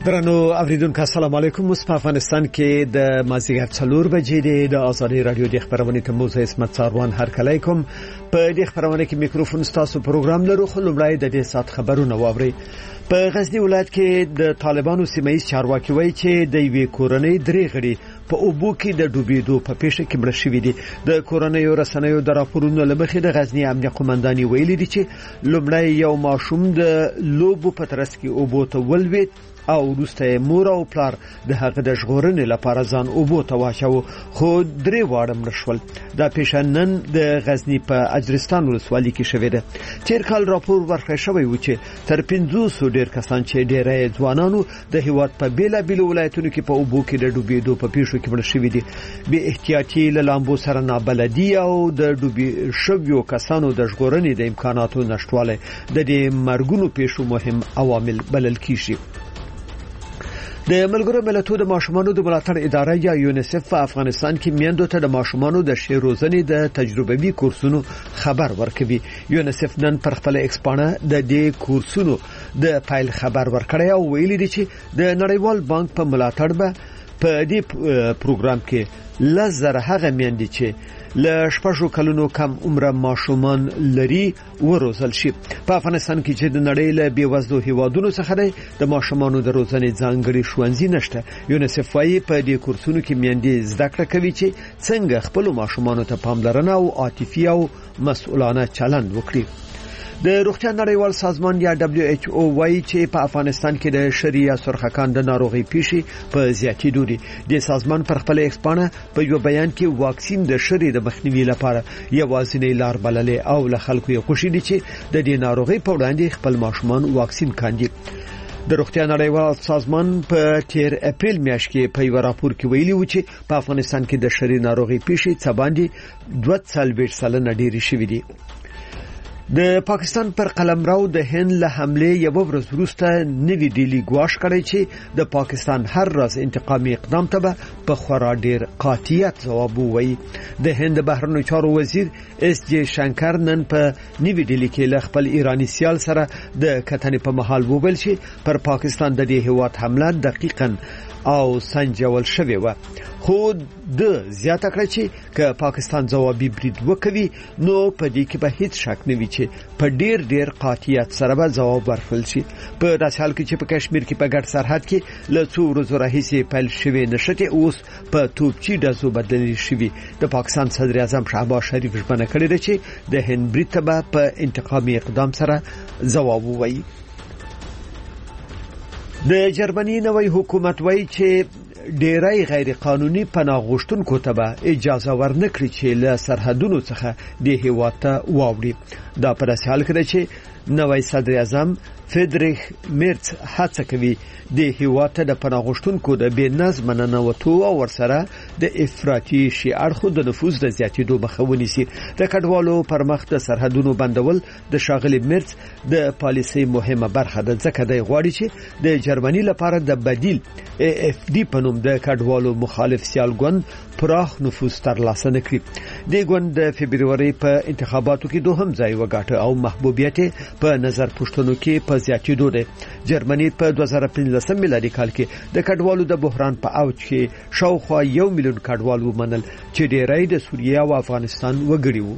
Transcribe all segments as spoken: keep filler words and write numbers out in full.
درنو اوریدونکو السلام علیکم. په افغانستان کې د مازیګر څلور بجې د آزادي رادیو د خبرونې ته موزه اسمت ساروان هر کله کوم په دې خبرونه کې میکروفون ستاسو پروګرام لرو. خو لومړی د دې سات خبرونه واوري. په غزنی ولایت کې د طالبانو سیمایي چارواکي وایي چې د یوې کورنۍ درې غړي په اوبو کې د ډوبېدو په پیښه کې مړه شوي دي. د کورنۍ رسنیو د راپورونو له مخې د غزنی امنیه قومنداني ویلي دي چې لومړی یو ماشوم د لوبو په ترڅ کې اوبو ته ولوېد او وروسته مور او پلار د هغه د ژغورنې لپاره ځان اوبو ته واچاوه، خو درې واړه مړه شول. دا پیښه نن د غزنی په اجرستان ولسوالۍ کې شوې ده. تیر کال راپور ورکړی شوی و چې تر پنځوسو ډیر کسان چې ډیری ځوانانو د هیواد په بیلابیلو ولایتونو کې په اوبو کې د ډوبېدو په پیښو کې مړه شوي دي. بې احتیاطي له لامبو سره نابلدي او د ډوبې شویو کسانو د ژغورنې د امکاناتو نشټوالی د دې مرګونو پیښو مهم عوامل بلل کیږي. د ملګرو ملتونو د ماشومانو د ملاتړ اداره یا یونیسف په افغانستان کې میندو ته د ماشومانو د ښې روزنې د تجربوي کورسونو خبر ورکوي. یونیسف نن پر خپل ایکسپانه د دې کورسونو د فایل خبر ورکړی او ویلي دی چې د نړیوال بانک په ملاتړ به په دې پروګرام کې لزر هغه میندې چې له شپږو کلونو کم عمره ماشومان لري وروزل شي. په افغانستان کې چې د نړۍ له بیوزلو هیوادونو څخه دی د ماشومانو د روزنې ځانګړي ښوونځي نشته. یونیسف وايي په دې کورسونو کې میندې زده کړه کوي چې څنګه خپل ماشومانو ته پاملرنه او عاطفي او مسؤلانه چلند وکړي. د روغتیا نړیوال سازمان یا دبليو ایچ او وايي چې په افغانستان کې د شریعه سرخکان د ناروغي پیښې په زیاتېدو دي. د سازمان پر خپل ایکسپانه په یو بیان کې واکسین د شری د مخنیوي لپاره یوازینی لار بللې او له خلکو یې خوشي دي چې د دې ناروغي په وړاندې خپل ماشومان واکسین کاندي. د روغتیا نړیوال سازمان په تیر اپریل میاشت کې په یو راپور کې ویلي و چې په افغانستان کې د شری ناروغي پیښې څه باندې دوه څلوېښت سلنه ډېرې شوې دي. د پاکستان پر قلمرو د هند له حمله یو ورځ وروسته نوی ډیلی ګواښ کړی چې د پاکستان هر راز انتقامي اقدام ته به په خورا ډیر قاطعیت ځواب ووایي. د هند بهرنیو چارو وزیر اس جی شنکر نن په نوی ډیلی کې له خپل ایرانی سیال سره د کتنې په محل وویل چې پر پاکستان د دې هیواد حمله دقیقاً او سنجول شوی و، خو د زیاته کړ چې که پاکستان ځوابي برید وکوي نو په دې کې به هیڅ شک نه وي چې په ډیر ډیر قاطعیت سره به ځواب ورکړل شي. په داسې حال کې چې په کشمیر کې په ګډ سرحد کې له څو ورځو راهیسې پیل شوې نښتې اوس په توپچي ډزو بدلې شوي. د پاکستان صدر اعظم شهباز شریف ژمنه کړې ده چې د هند برید ته به په انتقامي اقدام سره ځواب ووایي. د جرمني نوی حکومت وایي چې ډیری غیر قانوني پناه غوښتونکو ته به اجازه ورنکړي چې له سرحدونو څخه د هیواد ته واوړي. دا په داسې حال کې ده چې نوی صدر اعظم فریدریخ میرز هڅه کوي د هیواد ته د پناه غوښتونکو د بې نظمه ننوتو او ورسره د افراطي شي اړخو د نفوذ د زیاتېدو مخه ونیسي. د کډوالو پر مخ د سرحدونو بندول د ښاغلي میرز د پالیسۍ مهمه برخه ده، ځکه دی غواړي چې د جرمني لپاره د بدیل ای اف ډي په نوم د کډوالو مخالف سیال ګوند پراخ نفوذ ترلاسه نکړي. د ګوند د فبروري په انتخاباتو کې دوهم ځای وګاټه او محبوبیت په نظر پوښتنو کې په زیاتېدو ده. جرمني په دوه زره پنځلسم میلادي کال کې د کډوالو د بحران په اوج کې شاوخوا یو میلیون کډوال ومنل چې ډیری د سوریه او افغانستان وګړي وو.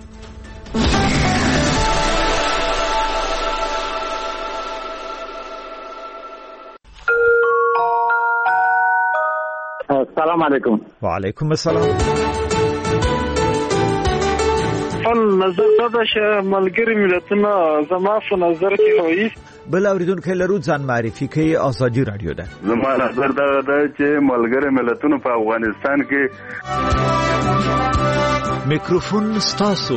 السلام علیکم. وعلیکم السلام. خپل نظر دا چې ملګری ملتونه زما په نظر کې وایي. بل اوریدونکو لرو ځان معرفي کوي. آزادي رادیو ده. زما نظر دا ده چې ملګری ملتونه په افغانستان کې میکروفون ستاسو.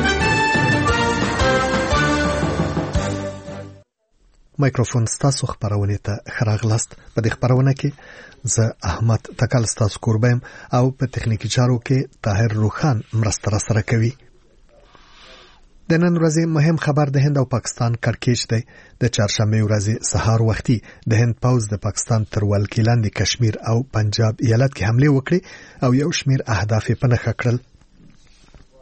میکروفون ستاسو خبرونه ته خراغلاست. په دې خبرونه کې زه احمد تکل ستاسو قربم او په تخنیکی چارو کې طاهر روخان مرسته سره کوي. د نن ورځې مهم خبر د هند او پاکستان کړکېچ دی. د چهارشنبه ورځې سهار وختي د هند پوځ د پاکستان تر ولکې لاندې کشمیر او پنجاب ایالت کې حمله وکړې او یو شمېر اهداف یې په نښه کړل.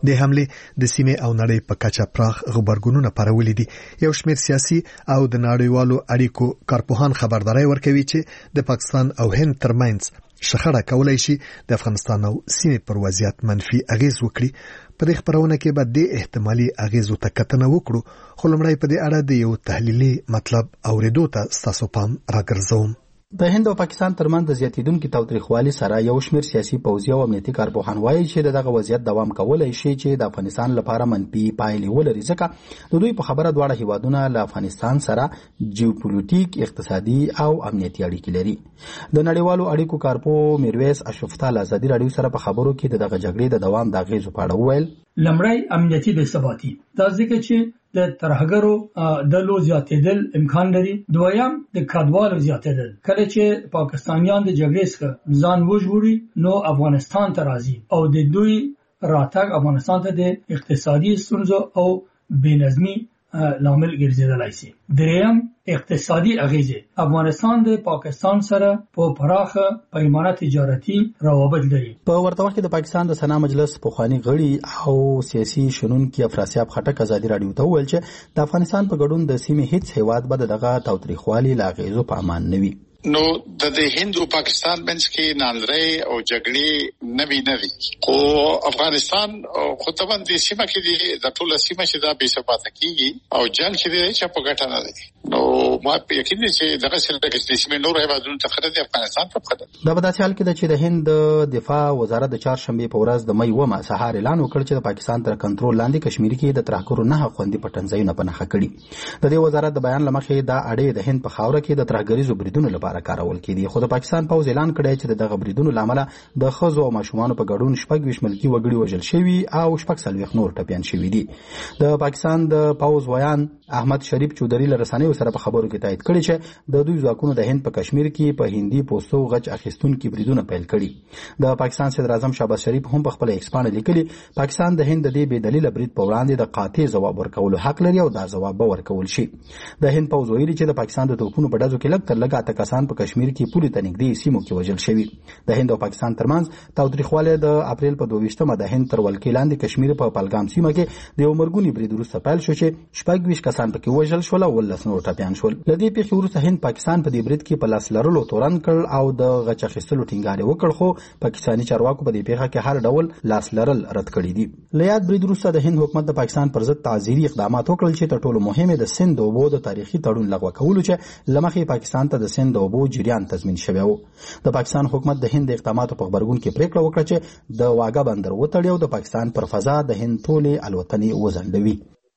د حمله د سیمه او نړۍ په کچه پراخ غبرګونونه پرولې دي. یو شمېر سیاسي او د نړیوالو اړیکو کارپوهان خبرداري ورکوي چې د پاکستان او هند ترمنځ شخړه کولای شي د افغانستان او سیمه پر وضعیت منفي اغیز وکړي. په دې خبرونه کې به د احتمالي اغیزو ته کتنه وکړو، خو لمړی په دې اړه د یو تحلیلي مطلب اوریدو ته ستاسو پام راګرځوم. د هند او پاکستان ترمنځ د زیاتیدونکو تاوتریخوالي سره یو شمېر سیاسي پوځي او امنیتي کارپوهان وایي چې دغه وضعیت دوام کولای شي چې د افغانستان لپاره منفي پایلې ولري، ځکه د دوی په خبره دواړه هیوادونه له افغانستان سره جیوپولیټیک، اقتصادي او امنیتي اړیکې لري. د نړیوالو اړیکو کارپو میرویس اشرفتال ازادي رادیو سره په خبرو کې د دغه جګړې د دوام د اغیزو په اړه وویل. لمړی امنیتي بې ثباتي، دا ځکه چې د ترهګرو د لو زیاتېدل امکان لري. دویم د کډوالو زیاتېدل، کله چې پاکستانیان د جګړې څخه ځان وژغوري نو افغانستان ته راځي او د دوی راتګ افغانستان ته د اقتصادي ستونزو او بېنظمي لامل ګرځیدلی شي. دریم اقتصادي اغیزې، افغانستان د پاکستان سره په پراخه پیمانه تجارتي روابط لري. په ورته وخت کې د پاکستان د سنا مجلس پخوانی غړي او سیاسي شنونکي افراسیاب خټک ازادي رادیو ته وویل چې د افغانستان په ګډون د سیمې هیڅ هیواد به دغه تاوتریخوالي لا اغیزو په امان نه وي. نو د هند او پاکستان منځ کې ناندرې او جګړې نوي نوي خو افغانستان خو طبعا د سیمه کې د ټوله سیمه چې دا بې ثباته کیږي او جنگ چې دی چې په ګټه نه دی. نو ما په یقین دي چې دغه سره د سیمه نور هیوادونو ته خره د افغانستان په خره. دا په داسې حال کې چې د هند دفاع وزارت د چهارشنبه په ورځ د مې اومه سهار اعلان وکړ چې د پاکستان تر کنټرول لاندې کشمیر کې د ترهګرو نه خوندي پټنځایونه په نښه کړي. د دې وزارت د بیان لمخې دا اړې د هند په خاوره کې د ترهګریزو بریدونو لپاره کارول کېدي، خو د پاکستان پوز اعلان کړی چې دغه بریدونو لامل د خزو او ماشومان په ګډون شپږ ویشت ملکی وګړي وژل شوي او شپږ څلوېښت نور ټپیان شوي دي. د پاکستان د پوز ویان احمد شریف چودري له رسنیو سره په خبرو کې تایید کړی چې د دوی ځواکونو د هند په کشمیر کې په هندي پوسټو غچ اخیستونکي بریدونه پیل کړي. د پاکستان صدر اعظم شهباز شریف هم په خپل ایکس باندې لیکلي پاکستان د هند د دې بې دلیله برید په وړاندې د قاطع ځواب ورکولو حق لري او دا ځواب به ورکول شي. د هند پوز ویلي چې د پاکستان د توپونو په ډزو کې لږ تر لږه اته کسان په کشمیر کې پولی ته نږدې سیمو کې وژل شوي. د هند او پاکستان ترمنځ تاوتریخوالی د اپریل په دوه ویشتمه د هند تر ولکې لاندې کشمیر په پهلګام سیمه کې د یو مرګوني برید وروسته پیل شو چې شپږ ویشت کسان پکې وژل شول او ولس نور ټپیان شول. له دې پیښې وروسته هند پاکستان په دې برید کې په لاس لرلو تورن کړ او د غچ اخیستلو ټینګار وکړ، خو پاکستاني چارواکو په دې پیښه کې هر ډول لاس لرل رد کړي دي. له یاد برید وروسته د هند حکومت د پاکستان پر ضد تعزیري اقدامات وکړل چې تر ټولو مهم د سند د اوبو د تاریخي تړون لغوه کولو چې له مخې پاکستان ته د سند د اوبو جریان تضمین شوی و. د پاکستان حکومت د هند اقداماتو په خبرګون کې پریکړه وکړه چې د واګه بندر وتړي او د پاکستان پر فضا د هند ټولې الوتنې وځنډوي.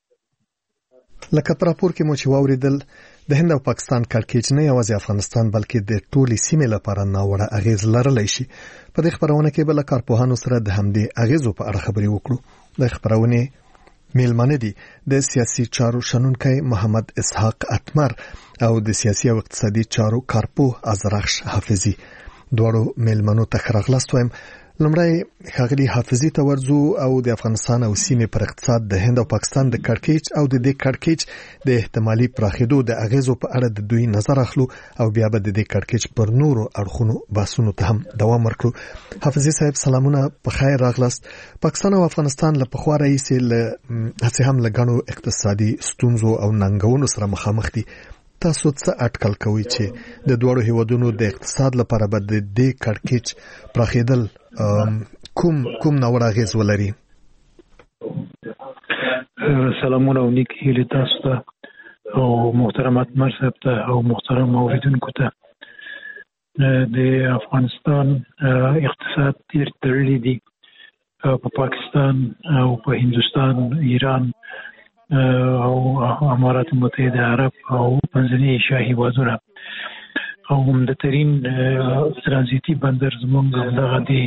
لکه په راپور کې مو چې واوریدل د هند او پاکستان کړکېچ نه یوازې افغانستان بلکې د ټولې سیمې لپاره ناوړه اغیز لرلی شي. په دې خبرونه کې بل کارپوهانو سره د همدې اغیزو په اړه خبرې وکړو. د خبرونه میلمانه دي د سیاسي چارو شنونکی محمد اسحاق اتمر او د سیاسي او اقتصادي چارو کارپوه ازرخش حافظي. دوړو میلمنو ته خراغلاست وایم. لمړی ښاغلي حافظي ته ورځو او د افغانستان او سیمې پر اقتصاد د هند او پاکستان د کړکېچ او د دې کړکېچ د احتمالي پراخېدو د اغیزو په اړه د دوی نظر اخلو او بیا به د دې کړکېچ پر نورو اړخونو بحثونو ته هم دوام ورکړو. حافظي صاحب سلامونه، په خیر راغلاست. پاکستان او افغانستان له پخوا راهیسې له هڅې هم له ګڼو اقتصادي ستونزو او ننګونو سره مخامخ دي. تاسو څه اټکل کوئ چې د دوړو هیوادونو د اقتصاد لپاره به د دې کړکېچ پراخېدل کوم کوم ناوړه اغیز ولري؟ سلامونه او نیک هیلې تاسو ته او محترم اتمر صاحب ته او محترم اوریدونکو ته. د افغانستان اقتصاد ډېر تړلی دی په پاکستان او په هندوستان، ایران او امارات متحده عرب او منځني ایشیا هیوادونه او عمدترین ترانزیتي بندر زموږ دغه دی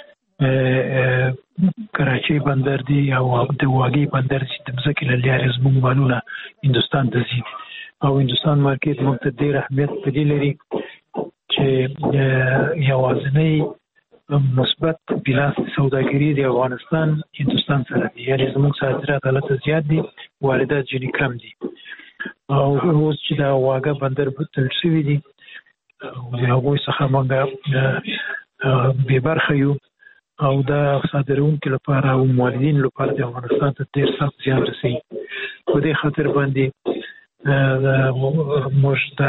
کراچۍ بندر دی او د واګې بندر چې د مځکې له لارې زموږ مالونه هندوستان ته ځي او هندوستان مارکیټ موږ ته ډېر اهمیت په دې لري چې یوازینی مثبت بیلانس سوداګري د افغانستان هندوستان سره دی، یعنې زموږ صادرات هلته زیات دي، واردات ځینې کم دي. او اوس چې دا واګه بندر تړل شوي دي د هغوی څخه موږ بې برخه یو او دا صادرونکو لپاره او موردین لپاره د افغانستان ته ډېر سخت زیان رسوي. په دې خاطر باندې موږ دا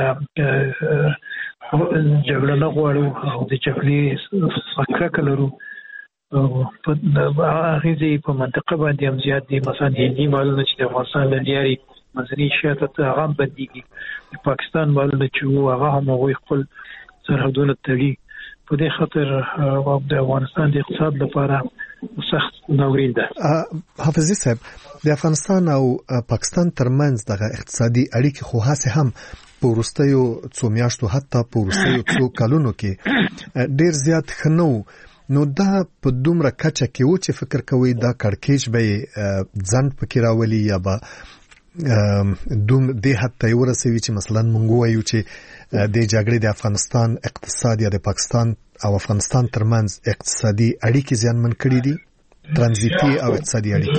جګړه نه غواړو او د جګړې څخه لرو. په هغې ځای په منطقه باندې هم زیات دي، مثلا هندي مالونه چې د افغانستان له لارې منځني شاته ته هغه هم بندېږي، د پاکستان مالونه چې وو هغه هم هغوی خپل سرحدونه تړي. په دې خاطر د افغانستان د اقتصاد لپاره سخت ناورین ده. حافظي صاحب، د افغانستان او پاکستان ترمنځ دغه اقتصادي اړیکې خو هسې هم په وروستیو څو میاشتو حتی په وروستیو څو کلونو کې ډېر زیات ښه نه و. نو دا په دومره کچه کې و چې فکر کوئ دا کړکېچ به یې ځنډ پکې راولي یا به دوم دې حد ته یې ورسوي چې مثلا موږ ووایو چې د جګړې د افغانستان اقتصاد یا د پاکستان او افغانستان ترمنځ اقتصادي اړیکې زیانمن کړي دي، ترانزیتي او اقتصادي اړیکې؟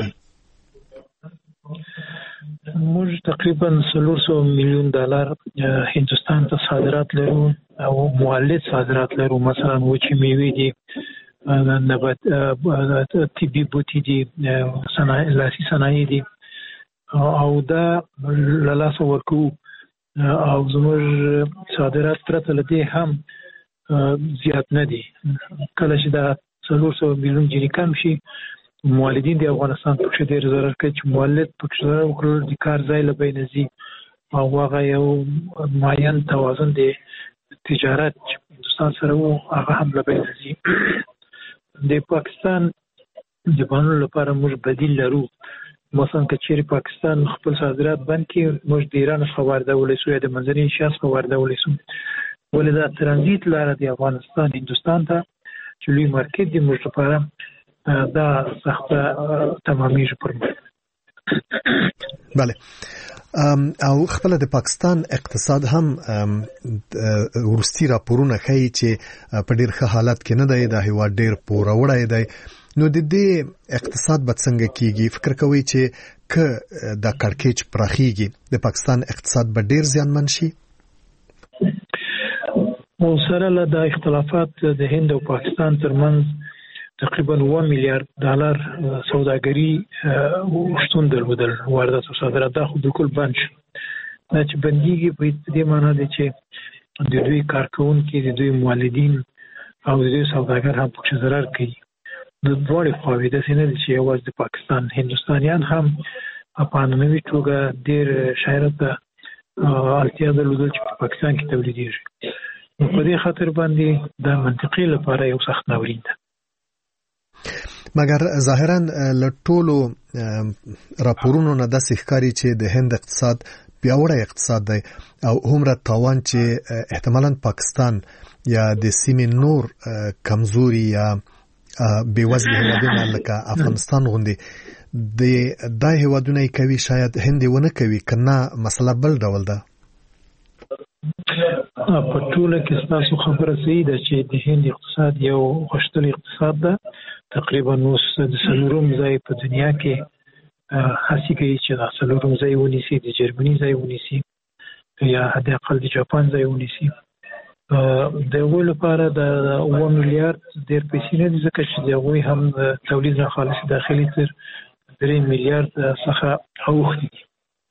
موږ تقریبا څلور سوه میلیون ډالر هندوستان ته صادرات لرو او مولد صادرات لرو. مثلا وچې میوې دي، نبات طبي بوټي دي، صنایع لاسي صنایع دي او دا له لاسه ورکوو. او زموږ صادرات پرته له دې هم زیات نه دي. کله چې دا څلور سوه میلیون جنې کم شي، مولدین د افغانستان پکې ډېر ضرر کوي چې مولد پکې ضرر وکړل، د کار ځای له بینه ځي او هغه یو معین توازن د تجارت چې هندوستان سره و هغه هم له بینه ځي. د پاکستان د بانو لپاره موږ بدیل لرو. مثلا که چیرې پاکستان خپل صادرات بند کړي، موږ د ایران څخه واردولی سو یا د منځني ایشیا څخه واردولی سو. ولې دا ترانزیت لاره د افغانستان هندوستان ته چې لوی مارکیټ دی موږ لپاره دا سخته تمامیږي پر موږ. بله. او خپل د پاکستان اقتصاد هم ورستی راپورونه ښیي چې په ډېر ښه حالت کې نه دی، دا هیواد ډېر پوروړی دی. نو د دې اقتصاد به څنګه کیږي؟ فکر کوئ چې که دا کړکېچ پراخیږي د پاکستان اقتصاد به ډېر زیانمن شي؟ او سره له دا اختلافات د هند او پاکستان ترمنځ تقریبا اوه میلیارډ ډالر سوداګري شتون درلودل، واردات او صادرات دا خو بالکل بند شو. دا چې بندېږي په دې معنا دی چې د دوی کارکوونکي، د دوی مولدین او د دوی سوداګر هم پکې ضرر کوي. د دواړې خواوې داسې نه دي چې یوازې د پاکستان، هندوستانیان هم په عنعنوي توګه ډېر شاعرت ته اړتیا درلودل چې په پاکستان کې تولیدېږي. نو په دې خاطر باندې دا منطقي لپاره یو سخت ناورین ده. مګر ظاهرا له ټولو راپورونو نه داسې ښکاري چې د هند اقتصاد پیاوړی اقتصاد دی او هومره تاوان چې احتمالاً پاکستان یا د سیمې نور کمزوري یا بېوزلي هیوادونه لکه افغانستان غوندې د دا هیوادونه یې کوي، شاید هند یې ونه کوي. که نه مسله بل ډول ده. په ټوله کې ستاسو خبره صحیح ده چې د هند اقتصاد یو غښتلی اقتصاد ده. تقریبا اوس د څلورم ځای په دنیا کې هڅې کوي چې دا څلورم ځای ونیسي، د جرمني ځای ونیسي یا حد اقل د جاپان ځای ونیسي. د هغوی لپاره د اوه میلیارډ ډېر پیسې نه دي، ځکه چې د هغوی هم تولید نه خالص داخلي تر درې میلیارډ څخه اوښتي دي،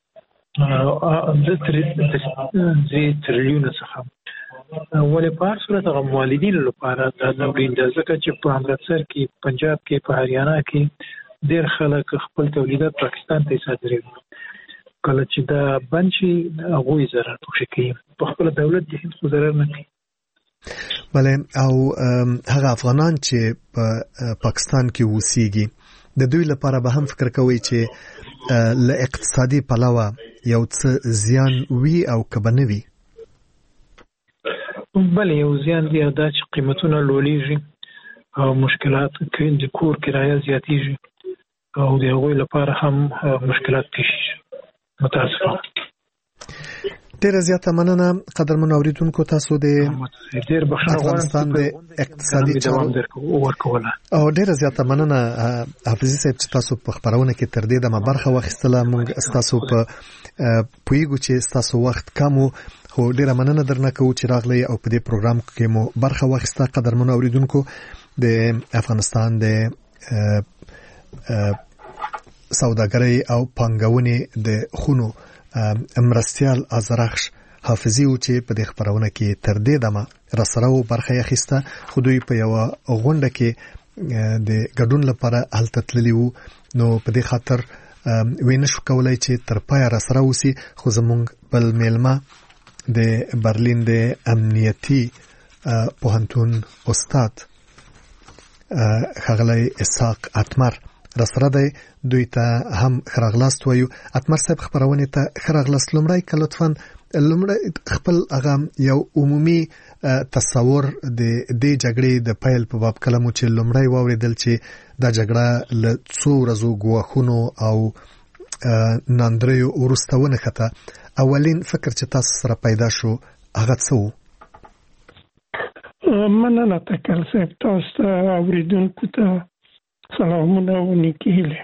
د درې تریلیونه څخه. ولې په هر صورت هغه مولدینو لپاره دا ناورین ده، ځکه چې په امرتسر کې، پنجاب کې، په هریانه کې ډېر خلک خپل تولیدات پاکستان ته صادروي. کله چې دا بند شي هغوی ضرر پکې کوي، په خپله دولت د هند خو ضرر نه کوي. بله. او هغه افغانان چې په پاکستان کې اوسېږي د دوی لپاره به هم فکر کوئ چې له اقتصادي پلوه یو څه زیان وي او که به نه وي؟ بله، یو زیان دی دا چې قیمتونه لوړېږي او مشکلات کوي، د کور کرایه زیاتېږي او د هغوی لپاره هم مشکلات پیښ شي. متاسفانه. ډیره زیاته مننه قدرمن اوریدونکو، تاسو د افغانستان د اقتصادي چارو ورکوله. او ډیره زیاته مننه حافظي صاحب چې تاسو په خبرونه کې تر دې دمه برخه واخیستله. موږ تاسو په پویګو چې تاسو وخت کم وو، خو ډیره مننه درنه کوو چې راغلی او په دې پروګرام کې مو برخه واخیسته. قدرمن اوریدونکو، د افغانستان د سوداګرۍ او پانګونې د خونو مرستيال ازرخش حافظي او چې په دې خبرونه کې تر دې دمه رسره او برخه اخیسته خو دوی په یو غونډه کې د ګډون لپاره هلته تللی وو نو په دې خاطر وینه شو کولای چې تر پای رسره وسی خو زمونږ بل میلمه د برلین د امنیتي پوهنتون استاد خغلی اسحاق اتمر رسره دی دوی ته هم خراغلاست وایو. اتمر صاحب خبرونه ته خراغلاست. لمړی که لطفاً لمړی خپل هغه یو عمومي تصور د دې جګړې د پیل په باب کلمو چې لمړی واوریدل چې دا جګړه له څو ورځو ګواښونو او ناندریو وروسته ونښته، اولین فکر چې تاسو سره پیدا شو هغه څه و؟ مننه تکل صاحب، تاسو ته اوریدونکو ته سلامونه او نیکې هیلې.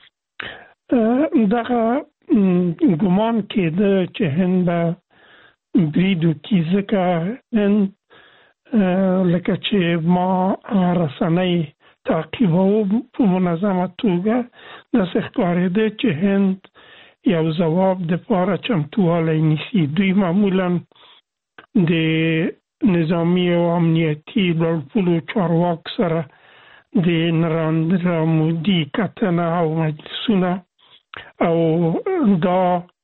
دغه ګمان کېده چې هند به برید وکړي، ځکه هند لکه چې ما رسنۍ تعقیبوم په منظمه توګه داسې ښکارېده چې هند یو ځواب دپاره چمتووالی نیسي. دوی معمولا د نظامي او امنیتي لوړپوړو چارواکو سره د نریندرا مودي کتنه او مجلسونه او دا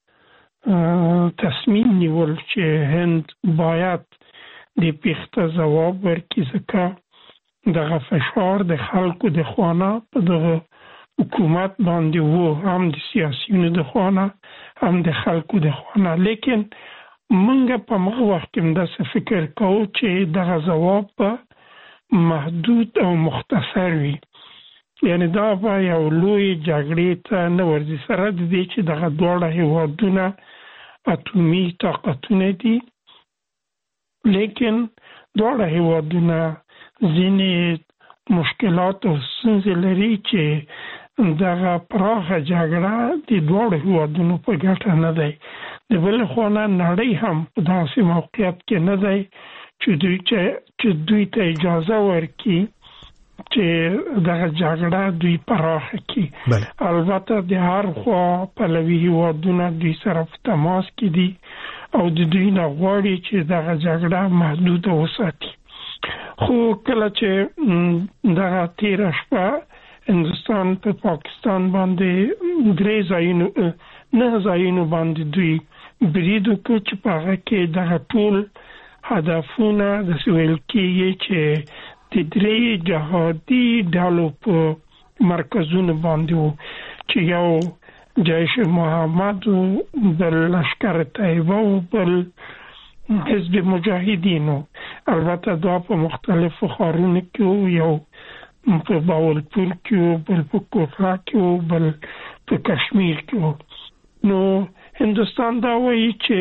تصمیم نیول چې هند باید د پیښته ځواب ورکړي، ځکه دغه فشار د خلکو د خوانه په دغه حکومت باندې وو، هم د سیاسیونو د خوانه هم د خلکو د خوانه. لیکن منګه په مغه وخت کې داسې فکر کوو چې دغه ځواب په محدود او مختصر وي، یعنی دا به یو لوی جګړې ته نه ورځي، سره د دې چې دغه دواړه هیوادونه اټومي طاقتونه دي، لیکن دواړه هیوادونه ځینې مشکلات او ستونزې لري چې دغه پراخه جګړه د دواړو هیوادونو په ګټه نه دی. د بل خوا نه نړۍ هم په داسې موقعیت کې نه دی چې دوی چې دوی ته اجازه ورکړي چې دغه جګړه دوی پراخه کړي. البته د هر خوا پلوي هیوادونه دوی سره په تماس کې دي او د دوی نه غواړي چې دغه جګړه محدوده وساتي. خو کله چې دغه تیره شپه هندوستان په پاکستان باندې درې ځایونو نه ځایونو باندې دوی برید وکړ چې په هغه کې دغه ټول هدفونه داسې ویل کېږي چې د درې جهادي ډلو په مرکزونو باندې وو، چې یو جیش محمد و، بل لشکر طیبه و، بل حزب مجاهدینو. البته دا په مختلفو ښارونو کې و، یو په باولپور کې و، بل په کوټرا کې و، بل په کشمیر کې و. نو هندوستان دا وایي چې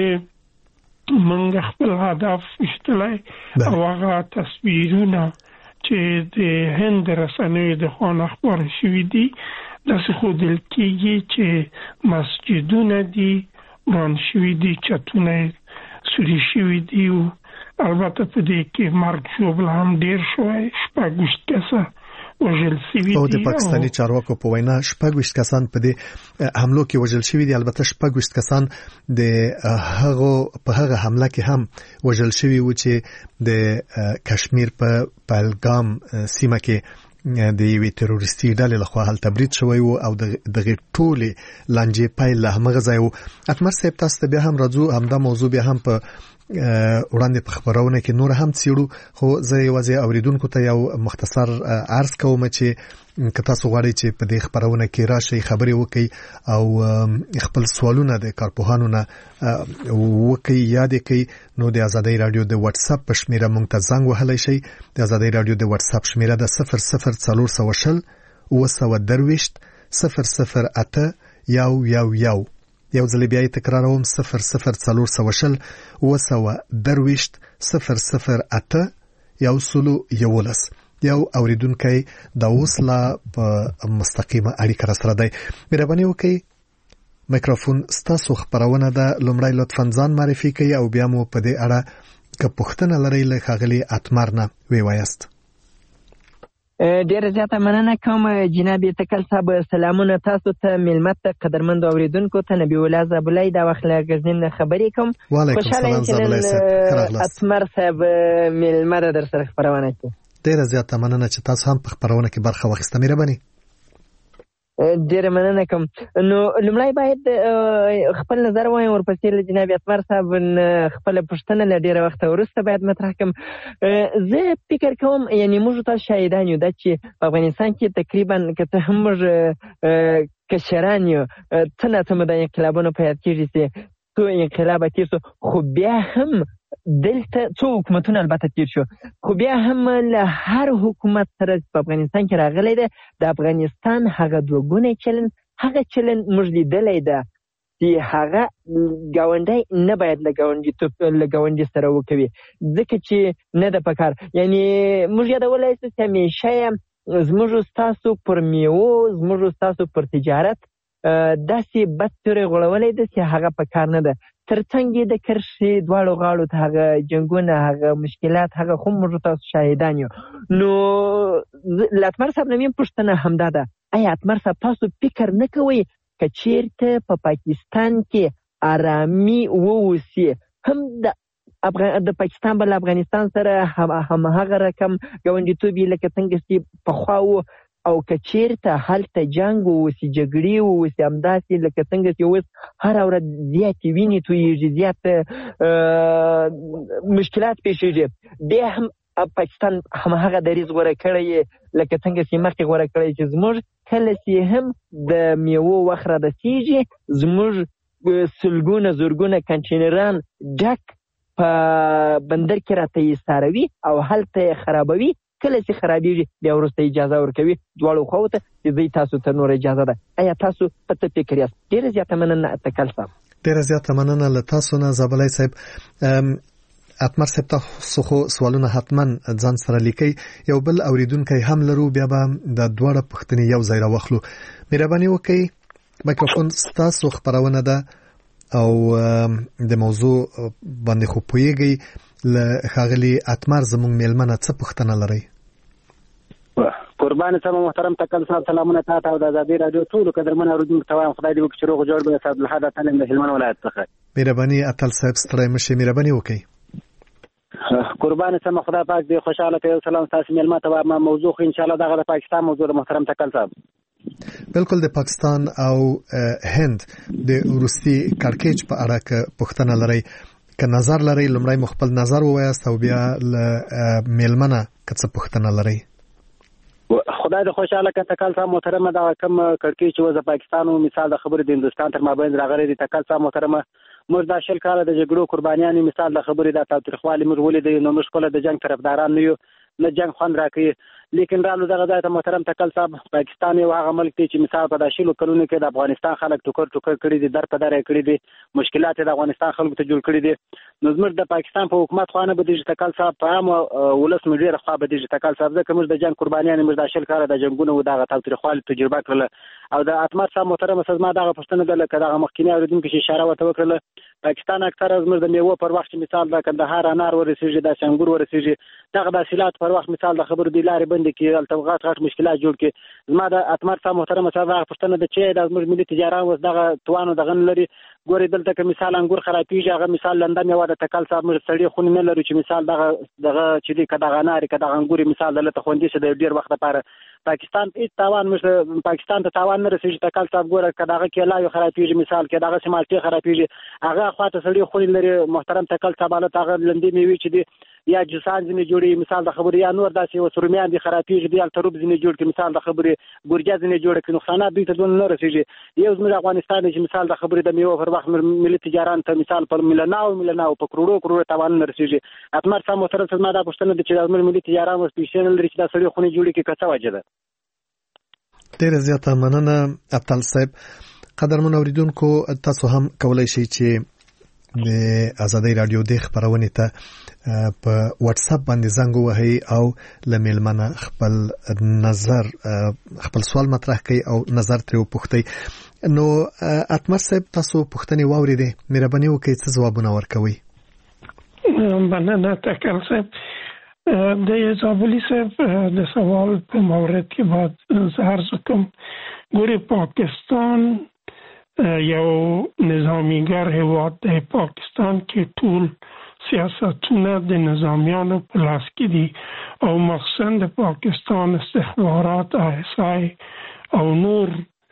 موږ خپل هدف وشتلی او هغه تصویرونه چې د هند رسنیو د خوا نه خپاره شوي دي داسې ښودل کېږي چې مسجدونه دي وران شوي دي، چتونه سوري شوي دي. البته په دې کې مرګ ژوبله هم ډېر شوی، شپږ ویشت کسه وژل شوي دي. او د پاکستاني چارواکو په وینا شپږ ویشت کسان په دې حملو کې وژل شوي دي. البته شپږ ویشت کسان د هغه په هغه حمله کې هم وژل شوي وو چې د کشمیر په پهلګام سیمه کې د یوې تروریستي ډلې لخوا هلته برید شوی و او دغه ټولې لانجې پیل له همغه ځای و. اتمر صاحب تاسو ته بیا هم راځو، همدا موضوع بیا هم په وړاندې په خبرونه کې نور هم څیړو، خو زه یوازې اوریدونکو ته یو مختصر عرض کوم چې که تاسو غواړئ چې په دې خبرونه کې راشئ، خبرې وکړئ او خپل سوالونه د کارپوهانو نه وکړئ، یاد کړئ، نو د ازادۍ رادیو د واتس اپ په شمیره مونږ ته زنګ وهلی شئ. د ازادۍ رادیو د واتس اپ شمیره د صفر صفر څلور سوه شل اوه سوه درویشت صفر صفر اته یو یو یو. یو ځل بیا یې تکراروم، صفر صفر څلور سوه شل اوه سوه درویشت صفر صفر اته یو سلو یولس. یو اوریدونکی دا اوس لا په مستقیمه اړیکه راسره دی. مهرباني وکړئ میکروفون ستاسو خبرونه ده، لومړی لطفاً ځان معرفي کړئ او بیا مو په دې اړه که پوښتنه لرئ له ښاغلي اتمر نه وی وایاست. ډیره زیاته مننه کوم جناب تکل صاحب. سلامونه تاسو ته ملمت قدرمند اوریدونکو ته. نبی الله زابلای دا وخت له غزنین خبرې کوم. وعلیکم السلام زابلای صاحب. اتمر صاحب ملمره در سره خبرونه کوي. ډیره زیاته مننه چې تاسو هم په خبرونه کې برخه واخیسته. مهرباني. ډیره مننه کوم. نو لومړی باید خپل نظر وایم، ورپسې له جناب اتمر صاحب خپل پوښتنه له ډیره وخت وروسته باید مطرح کوم. زه فکر کوم یعنی موږ تاسو شاهدان یو د چې په افغانستان کې تقریبا که ته هم موږ کشران یو څه ناڅه مو د انقلابونو په یاد کېږي چې څو انقلاب تېر شو، خو بیا هم دلته څو حکومتونه البته تیر شو، خو بیا هم له هر حکومت سره په افغانستان کې راغلی دی د افغانستان هغه دوګونی چلن هغه چلن موږ لیدلی ده چې هغه ګاونډی نه باید له ګاونډي سره وکوي، ځکه چې نه ده پکار. یعنی موږ یادولی شو چې همیشه زموږ ستاسو پر میوو زموږ ستاسو پر تجارت داسې بد تورې غوړولی ده چې هغه پکار نه ده. ترڅنګ یې د کرښې دواړو غاړو ته هغه جنګونه هغه مشکلات هغه خو موږ تاسو شاهدان یو. نو له اتمر صاحب نه مې پوښتنه همدا ده، ایا اتمر صاحب تاسو فکر نه کوئ که چیرته په پاکستان کې آرامي ووسي هم د د پاکستان بل افغانستان سره هماغه رقم ګاونډیتوب یې لکه څنګه چې پخوا و، او که چیرته هلته جنګ ووسي جګړې ووسي همداسې لکه څنګه چې اوس هره ورځ زیاتې وینې تویېږي زیات مشکلات پیښېږي، بیا هم پاکستان هماغه دریځ غوره کړی لکه څنګه چې مخکې غوره کړی چې زموږ کله چې هم د میوو وخت رارسېږي زموږ سلګونه زرګونه کنټینران ډک په بندر کې راته یې څاروي او هلته یې خرابوي، کله چې خرابېږي بیا وروسته اجازه ورکوي دواړو خواو ته چې ځئ تاسو ته نور اجازه ده. ایا تاسو په څه فکر یاست؟ ډېره زیاته مننه تکل صاحب. ډېره زیاته مننه له تاسو نه زابلای صاحب. اتمر صاحب تاسو خو سوالونه حتما ځان سره لیکي، یو بل اوریدونکی هم لرو، بیا به د دواړه پوښتنې یو ځای راوخلو. مهرباني وکړئ مایکروفون ستاسو خبرونه ده او د موضوع باندې خو پوهیږئ. له ښاغلي اتمر زموږ میلمنه څه پوښتنه لرئ؟ قربان سم محترم تکل صاحب سلامونه تاسو او د آزادۍ رادیو ټول قدرمن اوریدونکو ته وایم خدای دې وکړي چې روغ جوړ به صاحب الحاد تعالی د هلمند ولایت څخه. مهرباني اتل صاحب ستړی مشه، مهرباني وکړئ. قربان سم خدای پاک دې خوشاله کړي. سلام تاسو میلمه ته وایم. موضوع خو ان شاء الله دغه د پاکستان موضوع محترم تکل صاحب. بالکل د پاکستان او هند د روسي کړکېچ په اړه پوښتنه لرئ، که نظر لرئ لومړی مو خپل نظر ووایاست او بیا له میلمنه که څه پوښتنه لرئ. خدای دې خوشاله کړي تکل صاحب محترمه. دا کوم کړکېچ چې و د پاکستان او مثال د خبرې د هندوستان تر مابین راغلی دی تکل صاحب محترمه. موږ دا شل کاله د جګړو قربانیانې مثال د خبرې د تاوتریخوالي موږ ولیدی، نو موږ خپله د جنګ طرفداران نه یو، نه جنګ خوند راکوي. لیکن رالو دغه ځای ته محترم تکل صاحب پاکستان یو هغه ملک دی چې مثال په داشلو کلونو کې د افغانستان خلک ټوکر ټوکر کړي دي، در په در کړي دي، مشکلات د افغانستان خلکو ته جوړ کړي دي. نو زموږ د پاکستان په حکومت خو نه بدیږي تکل صاحب، په عام ولس مو ډېره خوا بدیږي تکل صاحب، ځکه موږ د جنګ قربانیان موږ د شل کاله د جنګونو و دغه تاوتریخوالي تجربه کړله. او د اتمر صاحب محترم سزما دغه پوښتنه ده لکه دغه مخکینی اوریدونکو چې اشاره ورته وکړله، پاکستان اکثره زموږ د میوو پر وخت مثال د کندهار انار ورسېږي، د انګور ورسېږي، دغه د حاصلات پر وخت مثال د خبرو دی لارې بندې کړي، هلته غټ غټ مشکلات جوړ کړي. زما د اتمر صاحب محترم صاحب هغه پوښتنه ده چې د زموږ ملي تجاران اوس دغه توانو دغه نه لري. ګورې دلته که مثال انګور خرابېږي هغه مثال لنده میوه د تکل صاحب موږ سړي خونې نه لرو چې مثال دغه دغه چې دی که دغه انار که دغه انګور مثال دلته خوندي شي د ډېر وخت لپاره. پاکستان هېڅ تاوان موږ پاکستان ته تاوان نه رسېږي تکل صاحب. ګوره که دغه کیلا یو خرابېږي مثال که دغه مالټې خرابېږي هغه خواته سړي خونې لري محترم تکل صاحب، هلته هغه لندې میوې چې دي یا جوسان ځینې جوړي مثال د خبرې، یا نور داسې اوس رومیان دي خرابېږي دي، هلته روب ځینې جوړ کړي مثال د خبرې، ګورجا ځینې جوړه کړي، نقصانات دوی ته دونه نه رسېږي. یو زموږ افغانستان دی چې مثال د خبرې د میوو پر وخت ملي تجاران ته مثال په میلیوناو میلیوناو په کروړو کروړو تاوانونه رسېږي. اتمر صاحب محترم زما دا پوښتنه ده چې زموږ ملي تجاران اوس پیسې نه لري چې دا سړي خونې جوړې کړي، که څه وجه ده؟ ډېره زیاته مننه ابطال صاحب. قدرمن اوریدونکو تاسو هم کولای شئ چې د آزادۍ رادیو د خبرونې ته په واتس اپ باندې زنګ ووهئ او له میلمنه خپل نظر خپل سوال مطرح کړئ او نظر ترې وپوښتئ. نو اتمر صاحب تاسو پوښتنې واورېدې، مهرباني وکړئ څه ځوابونه ورکوئ؟ مننه تکل صاحب. د زابلی صاحب د سوال په مورد کې بعد زهر زکم ګوري پاکستان یو نظامیګر هیواد دی. پاکستان کې ټول سیاستونه د نظامیانو په لاس کې دي او مخصوصا د پاکستان استخبارات آی اس آی او نور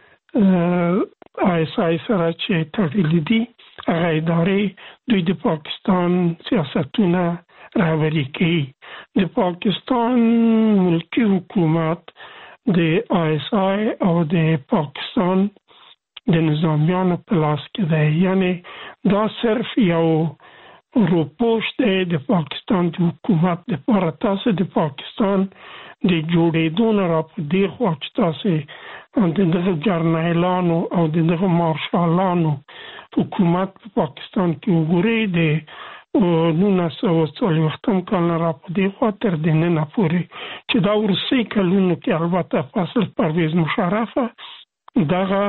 آی اس آی سره چې تړلي دي هغه ادارې دوی د پاکستان سیاستونه رهبري کوي. د پاکستان ملکی حکومت د آی اس آی او د پاکستان د نظامیانو په لاس کې دی. یعنی دا صرف یو روپوش دی د پاکستان د حکومت لپاره. تاسو د پاکستان د جوړېدو نه را په دې خوا چې تاسو د دغه جرنیلانو او د دغه مارشالانو حکومت په پاکستان کې وګورئ د نولس سوه څلوېښتم کال نه را په دې خوا تر د ننه پورې چې دا وروستي کلونو کې البته فصل پرویز مشرفه دغه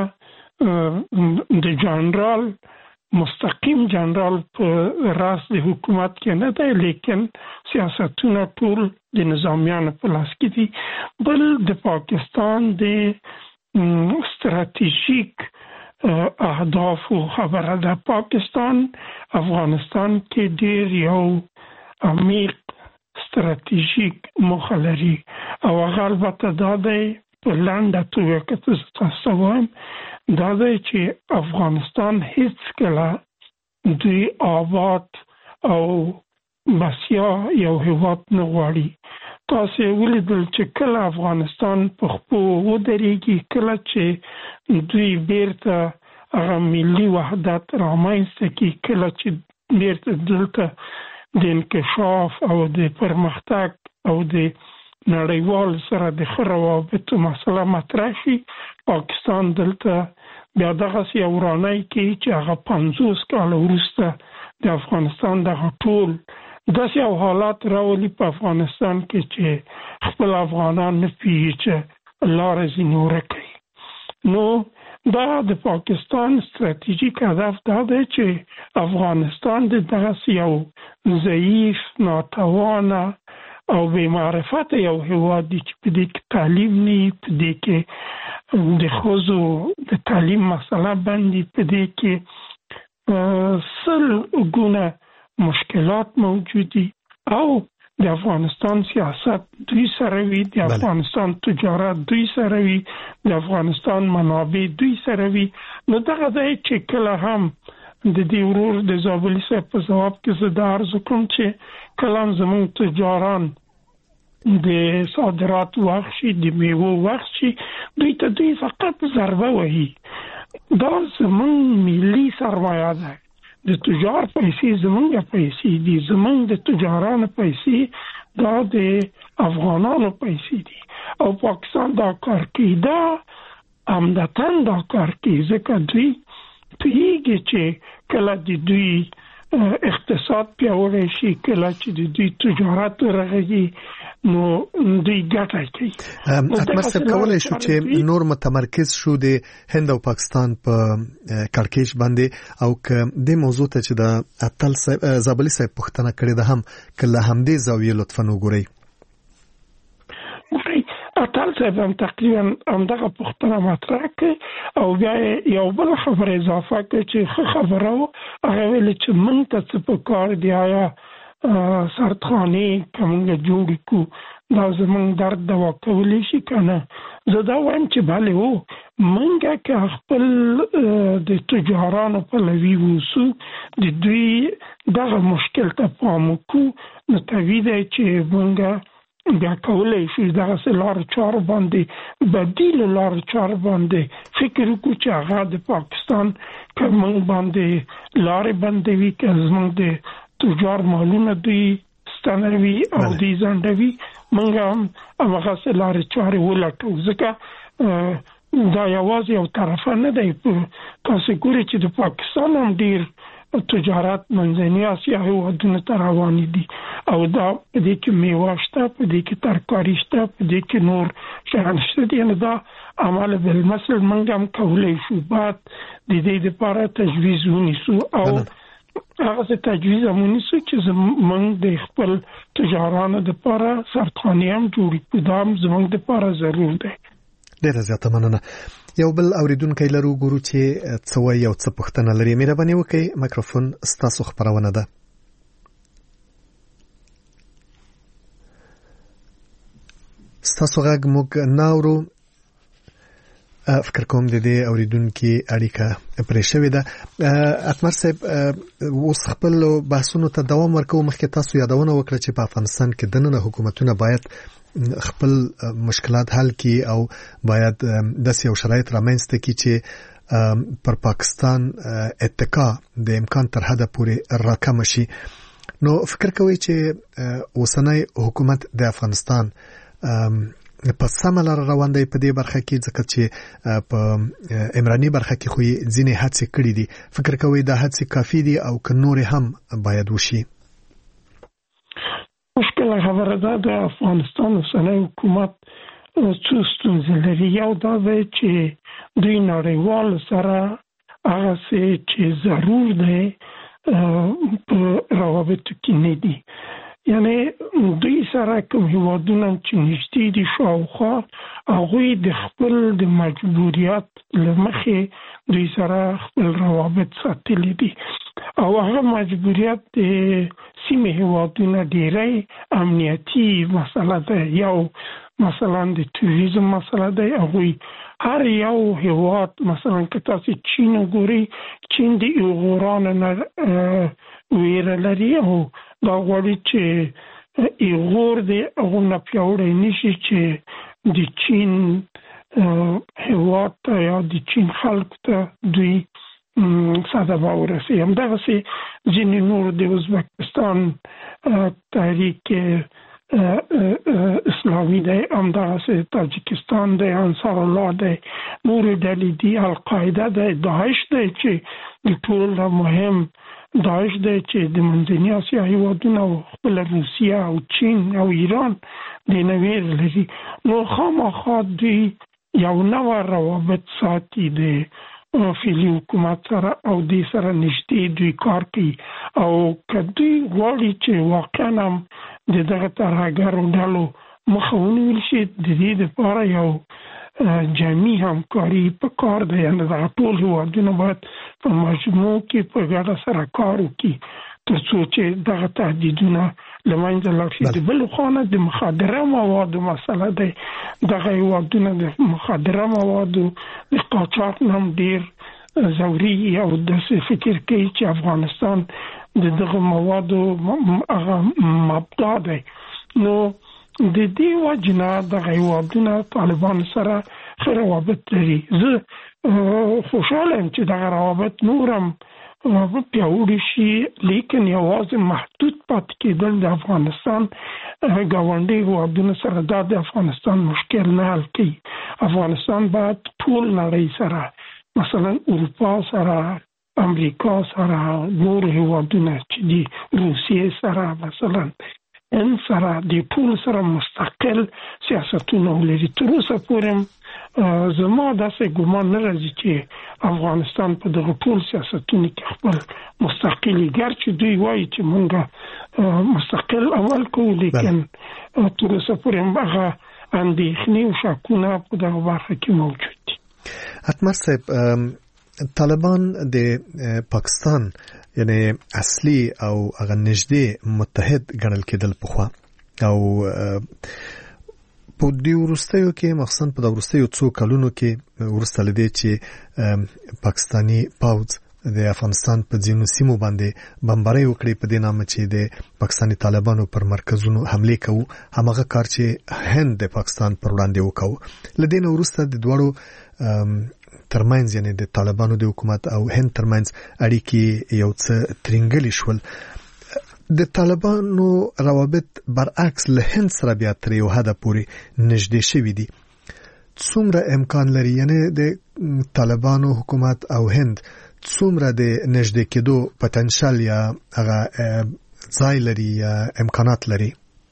د جنرال مستقیم جنرال په راس د حکومت کې نه دی، لیکن سیاستونه ټول د نظامیانو په لاس کې دي. بل د پاکستان د ستراتیژیک اهدافو خبره ده. پاکستان افغانستان کې ډیر یو عمیق ستراتیژیک موخه لري او هغه البته دا دی په لنډه توګه که تاسو وایم دا دی چې افغانستان هیڅ کله دوی آباد او بسیا یو هیواد نه غواړي. تاسو ولیدل چې کله افغانستان په خپل ودرېږي، کله چې دوی بیرته هغه ملي وحدت رامنځته کړي، کله چې بیرته دلته د انکشاف او د پرمختګ او د نړیوال سره د ښه روابطو مسله مطرح شي، پاکستان دلته بیا دغسې یو ورانی کوي چې هغه پنځوس کاله وروسته د افغانستان دغه ټول داسې یو حالات راولي په افغانستان کې چې خپل افغانان نه پوهېږي چې لاره ځینې ورکوي. نو دا د پاکستان ستراتیژیک هدف دا دی چې افغانستان د دغسې یو ضعیف، ناتوانه او بې معرفته یو هیواد دی چې په دې کې تعلیم نه وي، په دې کې د ښځو د تعلیم مسله بندي، په دې کې سل ګونه مشکلات موجود دي او د افغانستان سیاست دوی سره وي، د افغانستان تجارت دوی سره وي، د افغانستان منابع دوی سره وي. نو دغه ځای چې کله هم د دې ورور د زابلي صاحب په ځواب کې زه دا عرض کوم چې کله هم زموږ تجاران د صادرات وخت شي، د میوو وخت شي، دوی ته دوی فقط ضربه وهي. دا زموږ ملي سرمایه ده، د تجار پیسې زموږ پیسې دي، زموږ د تجارانو پیسې دا د افغانانو پیسې دي او پاکستان دا کار کوي. دا عمدتاً دا کار کوي ځکه دوی پوهېږي چې کله د دوی اقتصاد پیاوړی شي، کله چې د دوی تجارت ورغېږي، نو دوی ګټه کوي. اکمل صاحب کولی شو چې نور متمرکز شو د هند او پاکستان په کړکېچ باندې او که د موضوع ته چې د اتل زابلي صاحب پوښتنه کړې ده هم که له همدې زاویې لطفاً وګورئ. اتل صاحب هم تقریبا همدغه پوښتنه مطرح کړې او بیا یو بل خبره اضافه کړې چې ښه خبره وه. هغه ویل چې موږ ته څه په کار دی، آیا سردخانې که موږ جوړې کړو دا زموږ درد دوا کولی شي که نه. زه دا وایم چې بلې هو، موږ که خپل د تجارانو پلوي واوسو، د دوی دغه مشکل ته پام وکړو، نو طبیعي دی چې موږ بیا کولی شو دغسې لارو چارو باندې بدیلو لارو چارو باندې فکر وکړو چې هغه د پاکستان که موږ باندې لارې بندوي، که زموږ د تجار مالونه دوی ستنوي او دوی ځنډوي، موږ هم همغسې لارې چارې ولټو. ځکه دا یوازې یو طرفه نه دی. تاسو ګورئ چې د پاکستان هم ډېر تجارت منځني اسیا هېوادونو ته روانې دي او دا په دې کې میوه شته، په دې کې ترکاري شته، په دې کې نور شیان شته دي. نو دا عمل بالمثل موږ هم کولی شو بعد د دې دپاره تجویز ونیسو او هغه تجویز امونی سو چې زمونږ د خپل تجارانو د لپاره سرطانیم جوړ کړم زمونږ د لپاره ضرور دی. ډیره زیاته مننه. یو بل اوریدونکو لرو ګورو چې څه وایي او څه پوښتنه لري. مهرباني وکړئ میکروفون ستاسو خبرونه ده. ستاسو غږ موږ ناورو. فکر کوم د دې اوریدونکو اړیکه پرې شوې ده. اتمر صاحب اوس خپل بحثونو ته دوام ورکوم. مخکې تاسو یادونه وکړه چې په افغانستان کې د نن حکومتونه باید خپل مشکلات حل کړي او باید داسې یو شرایط رامنځته کړي چې پر پاکستان اتکا د امکان تر حده پورې راکم شي. نو فکر کوي چې اوسنی حکومت د افغانستان په سمه لار روان دی په دې برخه کې، ځکه چې په عمراني برخه کې خو ځینې هڅې کړې دي. فکر کوي دا هڅې کافي دي او که نورې هم باید وشي؟ مشکل خبره ده د افغانستان اوسنی حکومت څو ستونزې لري. یو دا دی چې دوی نړیوال سره هغه څه چې ضرور دی په روابطو کې نه دي. یعنی دوی سره کوم هیوادونه چې نږدې دي شاوخوا هغوی د خپل د مجبوریت له مخې دوی سره خپل روابط ساتلي دي او هغه مجبوریت د سیمې هیوادونه ډیری امنیتي مسله ده. یو مثلا د توریزم مسله ده. هغوی هر یو هیواد مثلا که تاسو چین وګورئ، چین د ایغورانو نه ویره لري او دا غواړي چې ایغور دی هغه نه پیاوړی نشي چې د چین هیواد ته یا د چین خلکو ته دوی صدمه ورسي. همدغسې ځینې نور د ازبکستان تحریک اسلامی دی، همدغسې تاجکستان دی، انصار الله دی، نور ډلې دي، القاعده دی، داعش دی چې د ټول مهم داعش دی چې د منځني اسیا هیوادونه او خپل روسیه او چین او ایران د نویر لري. نو خامخا دوی یو نوع روابط ساتي د فعلي حکومت سره او دوی سره نږدې دوی کار کوي او که دوی غواړي چې واقعا هم د دغه ترهګرو ډلو مخه ونیول شي، د دې لپاره یو جمعي همکاري په کار دی. یعنې دغه ټول هیوادونه باید په مجموع کې په ګډه سره کار وکړي تر څو چې دغه تهدیدونه له منځه لاړ شي. د بل خوا نه د مخدره موادو مسله دی. دغه هیوادونه د مخدره موادو د قاچاق نه هم ډېر ځورېږي او داسې فکر کوي چې افغانستان د دغه موادو هغه مبدا دی. نو د دې وجه نه دغه هیوادونه طالبان سره ښه روابط لري. زه خوشحاله یم چې دغه روابط نور هم پیاوړي شي، لیکن یوازې محدود پاتې کېدل د افغانستان ګاونډي هیوادونو سره دا د افغانستان مشکل نه حل کوي. افغانستان باید ټول نړۍ سره مثلا اروپا سره، امریکا سره، نور هیوادونه چې دي روسیې سره مثلا ان سره د ټول سره مستقل سیاستونه ولري. تر اوسه پورې زما داسې ګمان نه راځي چې افغانستان په دغه ټول سیاستونو کې خپل مستقلي ګرچې دوی وایي چې مونږ مستقل عمل کوو، لیکن تر اوسه پورې هغه اندېښنې او شکونه په دغه برخه کې موجود دي. اتمر صاحب، طالبان د پاکستان یعنی اصلي او هغه نږدې متحد ګڼل کېدل پخوا او په دې وروستیو کې مخصوصا په د وروستیو څو کلونو کې وروسته لدی چې پاکستانی پوځ د افغانستان په ځینو سیمو باندې بمبارۍ وکړي په دې نامه چې د پاکستانی طالبانو پر مرکزونو حمله کوي. همغه کار چې هند د پاکستان پر وړاندې وکاو. لدې نو وروسته د دوړو ترمنځ یعنی د طالبانو د حکومت او هند ترمنځ اړیکې یو څه ترنګلې شول. د طالبانو روابط برعکس له هند سره بیا تر یو حده پورې نږدې شوي دي. څومره امکان لري یعنی د طالبانو حکومت او هند څومره د نږدې کېدو پټنشل یا هغه ځای لري یا امکانات لري؟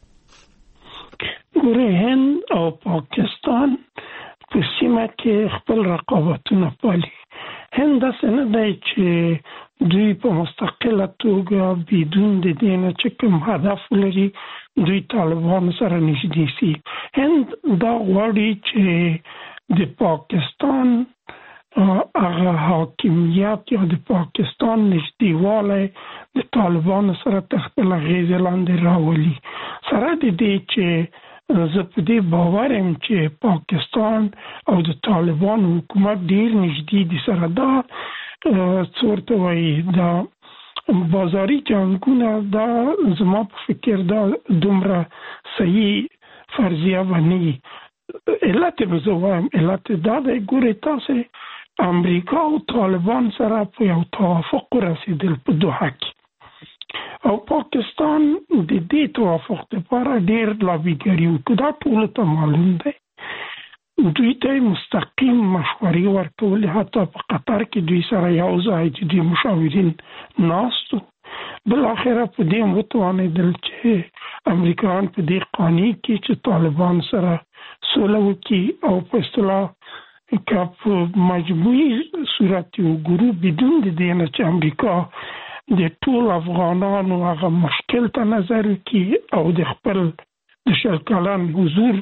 ګوره هند او پاکستان په سیمه کې خپل رقابتونه پالي. هند داسې نه دی چې دوی په مستقله توګه بدون د دې نه چې کوم هدف لري دوی طالبان سره نږدې سي. هند دا غواړي چې د پاکستان هغه حاکمیت یا د پاکستان نږدېوالی د طالبان سره تر خپل اغېزې لاندې راولي. سره د دې چې زه په دې باور یم چې پاکستان او د طالبان حکومت ډېر نږدې دي سره. دا څه ورته وایي دا بازاري جنګونه دا زما په فکر دا دومره صحیح فرضیه به نه وي. علت به زه وایم علت دا دی ګورئ تاسې امریکا او طالبان سره په یو توافق ورسېدل په دوحه کې او پاکستان د دې توافق لپاره ډېر لابیګري وکړه. دا ټولو ته معلوم دی. دوی ته مستقیم مشورې ورکولې، حتی په قطر کې دوی سره یو ځای د دوی مشاورین ناست وو. بالاخره په دې وتوانېدل چې امریکایان په دې قانع کړي چې طالبان سره سوله وکړي او په اصطلاح که په مجموعي صورت وګورو بدون د دې نه چې امریکا د ټول افغانانو هغه مشکل ته نظر وکړي او د خپل د شل کلن حضور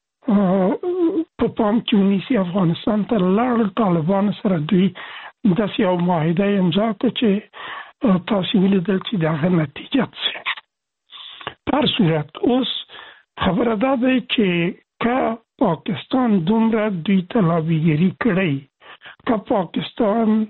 په پام کې ونیسي افغانستان ته لاړل. طالبان سره دوی داسې یو معاهده امضا کړه چې تاسې ولیدل چې د هغه نتیجه څه. په هر صورت اوس خبره دا دی چې که پاکستان دومره دوی ته لابیګري کړی، که پاکستان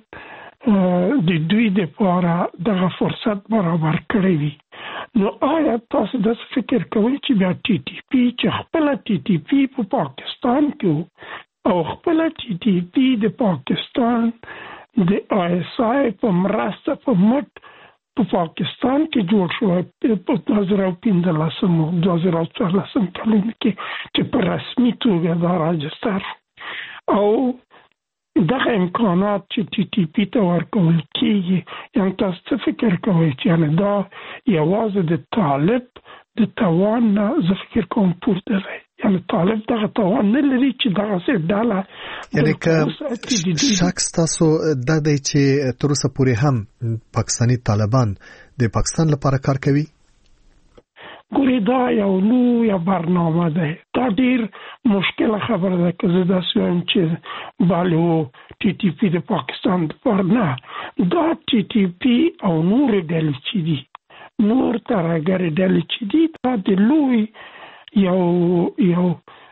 د دوی دپاره دغه فرصت برابر کړی وي، نو آیا تاسو داسې فکر کوئ چې بیا ټي ټي پي چې خپله ټي ټي پي په پاکستان کې او خپله ټي ټي پي د پاکستان د آی اس آی په مرسته په مټ په پاکستان کې جوړ شوی په دوه زره پنځلسم او دوه زره څوارلسم کلونو کې چې په رسمي توګه دا راجستر او دغه امکانات چې ټي ټي پي ته ورکول کېږي، یعنې تاسو څه فکر کوئ چې یعنې دا یوازې د طالب د توان نه زه فکر کوم پورته دی؟ یعنې طالب دغه توان نه لري چې دغسې ډله یعنې که شک ستاسو دا دی چې تر اوسه پورې هم پاکستاني طالبان د پاکستان لپاره کار کوي؟ ګورې دا یو لویه برنامه ده. دا ډېر مشکله خبره ده که زه داسې وایم چې بله و ټي ټي پي د پاکستان دپاره نه. دا ټي ټي پي او نورې ډلې چې دي، نور ترهګرې ډلې چې دي، دا د لوی یو یو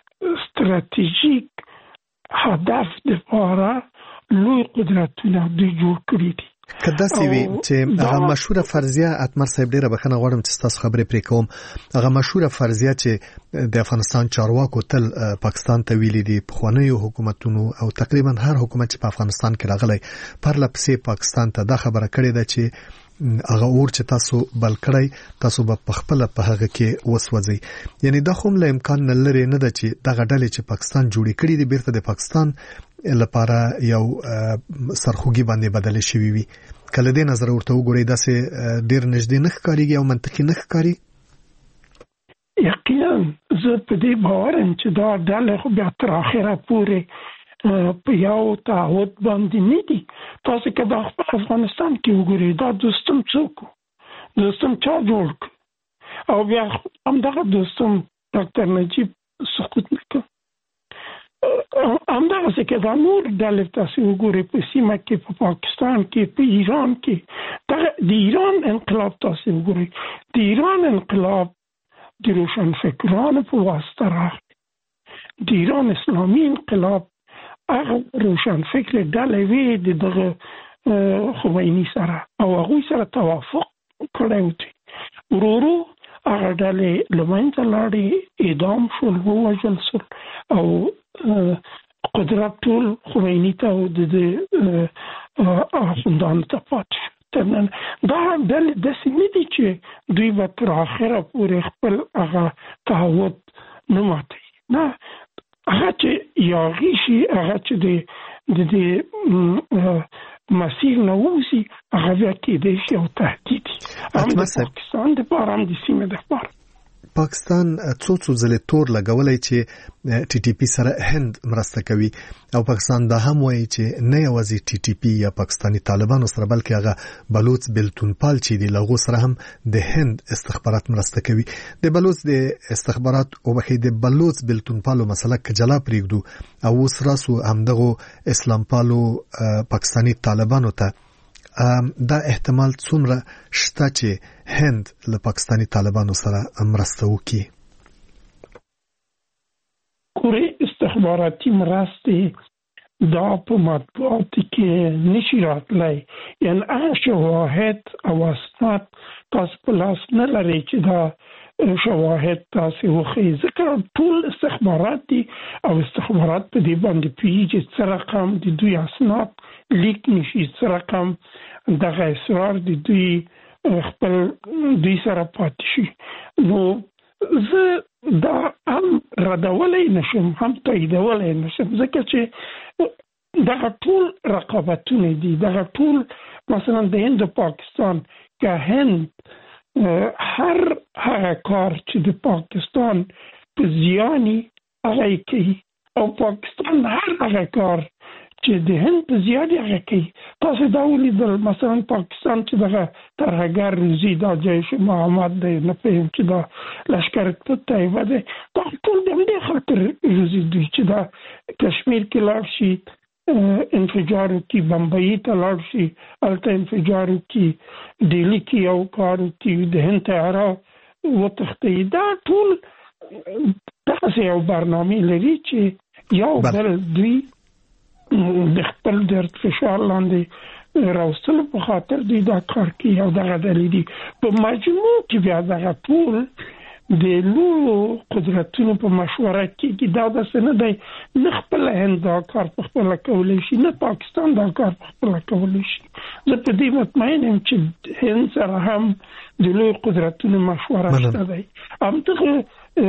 ستراتیژیک هدف دپاره لوی قدرتونه دوی جوړ کړي دي. که داسې وي چې هغه مشهوره فرضیه اتمر صاحب ډیره بخښنه غواړم چې تاسو خبرې پرې کوم، هغه مشهوره فرضیه چې د افغانستان چارواکو تل پاکستان ته ویلي دي، پخوانیو حکومتونو او تقریبا هر حکومت چې په افغانستان کې راغلی پرله پسې پاکستان ته دا خبره کړې ده چې هغه اور چې تاسو بل کړی تاسو به په خپله په هغه کې وسوځئ. یعنی دا خو له امکان نه لرې نه ده چې دغه ډلې چې پاکستان جوړې کړي دي بیرته د پاکستان لپاره یو سرخوږي باندې بدل شوی وي. کله دې نظر ورته وګورئ داسې ډېر نږدې نه ښکارېږي او منطقي نه ښکاري؟ یقینا زه په دې باور یم چې دا ډلې خو بیا تر اخره پورې په یو تعهد باندې نه دي. تاسو که د افغانستان کې وګورئ دا دوستم څوک و؟ دوستم چا جوړ کړ؟ او بیا همدغه دوستم ډاکټر نجیب سقوط نه کړ. همدغسې که دا نور ډلې تاسې وګورئ په سیمه کې، په پاکستان کې، په ایران کې، دغه د ایران انقلاب تاسې وګورئ. د ایران انقلاب د روشنفکرانو په واسطه راغلی. د ایران اسلامي انقلاب هغه روشنفکر ډلې وې د دغه خمیني سره او هغوی سره توافق کړی و. ورو ورو هغه ډلې له منځه لاړې، اعدام شول، ووژل شول او قدرت ټول خمیني ته او د اخوندانو ته پاتې شو. دا ډلې داسې نه دي چې دوی به تر اخره پورې خپل هغه تعهد نه ماتوي. نه، هغه چې یاغي شي، هغه چې د دې مسیر نه ووځي، هغه بیا کېدای شي یو تهدید وي هم د پاکستان دپاره هم د سیمې دپاره. پاکستان څو څو ځله تور لګولای چې ټي ټي پی سره هند مرسته کوي او پاکستان دا هم وایي چې نه یوازې ټي ټي پی یا پاکستاني طالبانو سره بلکې هغه بلوچ بلتونپال چې دی لغو سره هم د هند استخبارات مرسته کوي. د بلوچ د استخبارات او بخې د بلوچ بلتونپالو مسله کجلا پریږدو او اوس راسو همدغه اسلام پالو پاکستاني طالبانو ته دا احتمال څومره شته چې هند له پاکستاني طالبانو سره مرسته وکړي؟ کورې استخباراتي مرستې دا په مطبوعاتو کې نشي راتلی، یعنی هغه شواهد او اسناد تاسو په لاس نه لرئ چې دا شواهد تاسو وښیي، ځکه ټول استخبارات دي او استخبارات په دې باندې پوهېږي څه رقم د دوی اسناد لیک نشي، څه رقم دغه اسرار د دوی خپل دوی سره پاتې شي. نو زه دا هم ردولی نشم هم تاییدولی نشم، ځکه چې دغه ټول رقابتونه دي، دغه ټول مثلا د هند او پاکستان که هند هر هغه کار چې د پاکستان په زیانی هغه کوي او پاکستان هر هغه کار چې د هند په زیادې هغه کوي. تاسو دا ولیدل مثلا پاکستان چې دغه ترهګر روزي دا جیش محمد دی، نه پوهیم چې دا لشکر طیبه دی، دا ټول د همدې خاطر روزي دوی چې دا کشمیر کې لاړ شي انفجار وکړي، بمبئی ته لاړ شي هلته انفجار وکړي، ډیلي کې یو کار وکړي، د هند طیاره وتښتوي. دا ټول داسې یو برنامې لري چې یو بل دوی د خپل د فشار لاندې راوستلو په خاطر دوی دا کار کوي او دغه دلیل دي. په مجموع کې بیا دغه ټول د لویو قدرتونو په مشوره کې دا داسې نه دی نه خپله هند دا کار په خپله کولی شي نه پاکستان دا کار په خپله کولی شي. زه په دې مطمئن یم چې هند سره هم د لویو قدرتونو مشوره شته دی. همدغه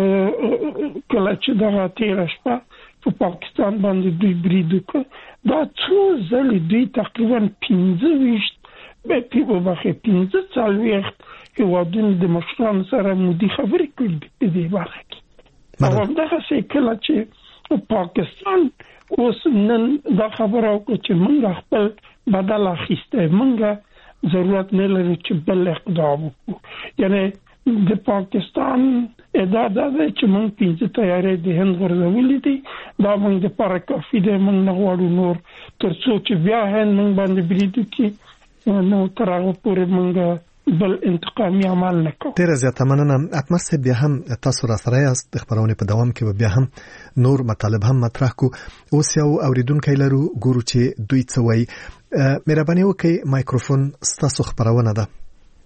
کله چې دغه تېره شپه په پاکستان باندې دوی برید وکړ، دا څو ځلې دوی تقریبا پنځه ویشت بخې پنځه څلوېښت هېوادونو د مشرانو سره مودي خبرې کړي دي په دې برخه کې. او همدغسې کله چې پاکستان اوس نن دا خبره وکړه چې موږ خپل بدل اخیستی، موږ ضرورت نه لري چې بل اقدام وکړو، یعنی د پاکستان ادعا دا ده چې موږ پنځه تیارې د هند غورځولې دي، دا موږ دپاره کافي دی، موږ نه غواړو نور، تر څو چې بیا هند موږ باندې برید وکړي نو تر هغه پورې موږ بل انتقامي عمل نه کوو. ډېره زیاته مننه. اتمر صاحب، بیا هم تاسو را سره یاست، د خپرونې په دوام کې بیا هم نور مطالب هم مطرح کو. اوس یو اوریدونکی لرو، ګورو چې دوی څه وایي. مهرباني وکړئ، مایکروفون ستاسو خپرونه ده.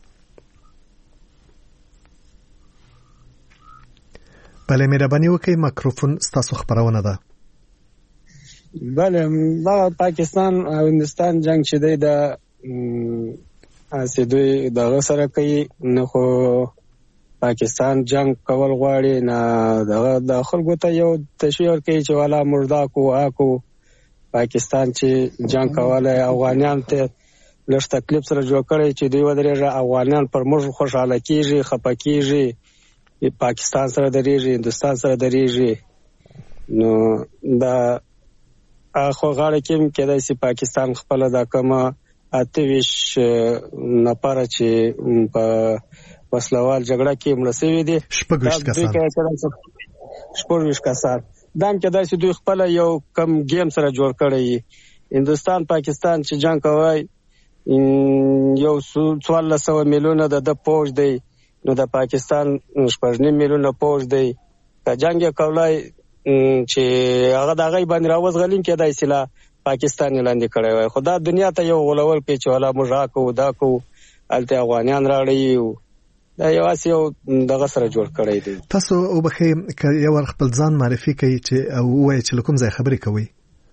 بله، مهرباني وکړئ، مایکروفون ستاسو خپرونه ده. بله، دا پاکستان او هندستان جنگ چې دی دا اسی دوی دغه سره کوي، نه خو پاکستان جنگ کول غواړي، نه دغه د خلکو ته یو تشویق کوي چې والا مردا کو آکو پاکستان چې جنگ کوله افغانان ته لږ تکلیف سره جوړ کړی چې دوی ودرېږي، افغانان پر موږ خوشاله کیږي، خپه کیږي، پاکستان سره درېږي، هندوستان سره درېږي. نو دا خو غاړه کې کېدای شي پاکستان خپل دا کومه اته ویشت نفره چې په وسلوال جګړه کې مړه شوي دي، شپږ ویشت کسان شپږ ویشت کسان دا هم کېدای شي دوی خپله یو کم ګیم سره جوړ کړی. هندوستان پاکستان چې جنګ کوي یو څوارلس سوه میلیونه د ده پوځ دی، نو د پاکستان شپږ نیم میلیونه پوځ دی. که جنګ یې کولای چې هغه د هغې باندې راوزغلیم کېدای شي لا پاکستان یې لاندې کړی وای، خو دا دنیا ته یو غولول کوي چې والا موږ را کوو دا کوو، هلته افغانیان راړی، دا یوازې یو دغه سره جوړ کړی دی. تاسو وبښئ که یو وار خپل ځان معرفي کوي چې او ووایي چې له کوم ځای خبرې کوئ؟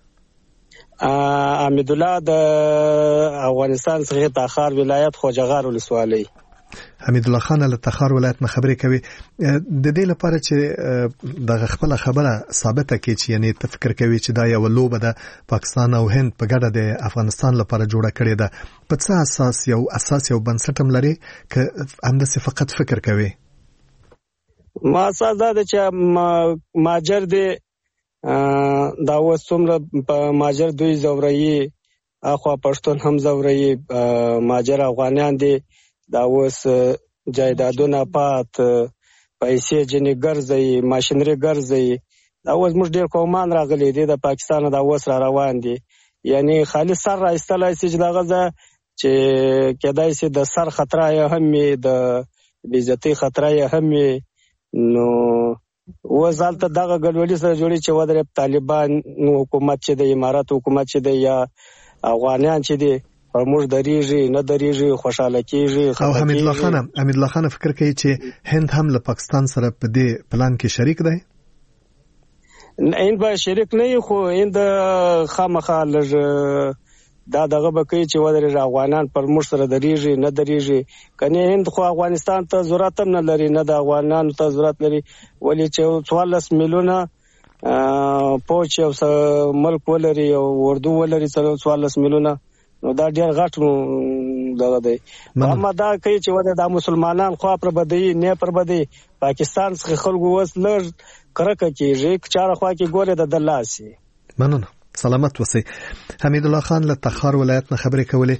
حمیدالله د افغانستان څخه تخار ولایت خوجغار ولسوالۍ. حمیدالله خان له تخار ولایت نه خبرې کوي. د دې لپاره چې د خپل خبره ثابته کړي چې یعنی ته فکر کوي چې دا یو لوبه ده پاکستان او هند په ګډه د افغانستان لپاره جوړه کړې ده، په څه اساس یو اساس یو بنسټ هم لري که همداسې فقط فکر کوي؟ ما اساس دا چې ماجر دی دا اوس څومره په ماجر دوی زورایي اخوا پښتون هم زورایي ماجر افغانان دي دا اوس جایدادونه پات پیسې جنې ګرځي ماشینري ګرځي دا اوس موږ ډېر قومان راغلي دي د پاکستان دا اوس را روان دي یعنی خالي سر راایستلای سي چې دغه ځای چې کېدای سي د سر خطر یې هم وي د بېعزتۍ خطر یې هم وي نو اوس هلته دغه ګډوډي سره جوړي چې ودرې طالبان حکومت چې د امارات حکومت چې دی یا افغانان چې دی پر موږ درېږي نه درېږي خوشحاله کېږي او حمید الله خان حمید الله خان فکر کوي چې هند هم له پاکستان سره په دې پلان کې شریک دی هند به شریک نه وي خو هند خامخا لږ دا دغه به کوي چې ودرېږي افغانان پر موږ سره درېږي نه درېږي کنې هند خو افغانستان ته ضرورت هم نه لري نه د افغانانو ته ضرورت لري ولې چې څوارلس میلیونه پوچ یو ملک ولري او اردو ولري څوارلس میلیونه نو دا ډېر غټ دغه دی اما دا کوي چې ودرې دا مسلمانان خوا پر بدوي نه پر بدوي پاکستان څخه خلکو اوس لږ کرکه کېږي چاره خوا کې ګورې د ده لاسي مننه سلامت وسی حمید الله خان له تخار ولایت نه خبرې کولې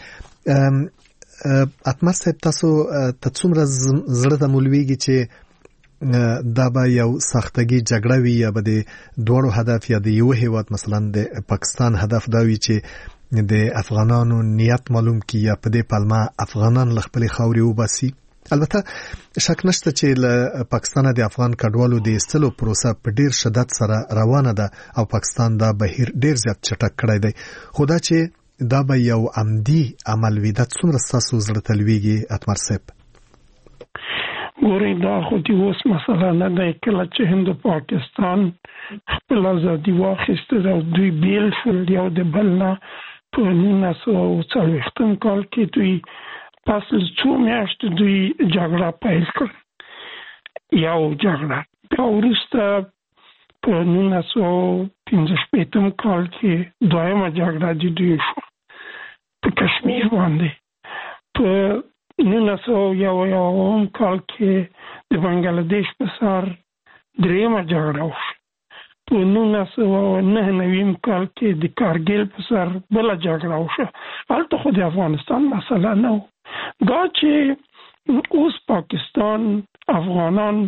اتمر صاحب تاسو ته څومره زړه د مولویږي چې دا به یو سختګي جګړه وي یا به د دوړو هدف یا د یو هیواد مثلا د پاکستان هدف دا وي چې د افغانانو نیت معلوم کی یا په دې پلمه افغانان لخپل خاوري وباسي البته شک نشته چې له پاکستان د افغان کډوالو د استلو پروسه په ډیر شدت سره روانه ده او پاکستان دا بهیر ډیر زیات چټک کړی دی خو دا چې دا به یو عمدي عمل وي دا څومره ستاسو زړه ته لویږي اتمر صاحب ګورئ دا خو د اوس مسله نه ده کله چې هند پاکستان خپل ازادي واخیسته او دوی بیل شول یو د بل نه په نولس سوه څلوېښتم کال کې دوی پس څو میاشتې دوی جګړه پیل کړه یو جګړه بیا وروسته په نولس سوه پنځه شپېتم کال کې دویمه جګړه د دوی شوه په کشمیر باندې په نولس سوه یو اویایم کال کې د بنګلادیش په سر درېیمه جګړه وشوه په نولس سوه نهه نویم کال کې د کارګیل په سر بله جګړه وشوه هلته خو د افغانستان مسله نه و دا چې اوس پاکستان افغانان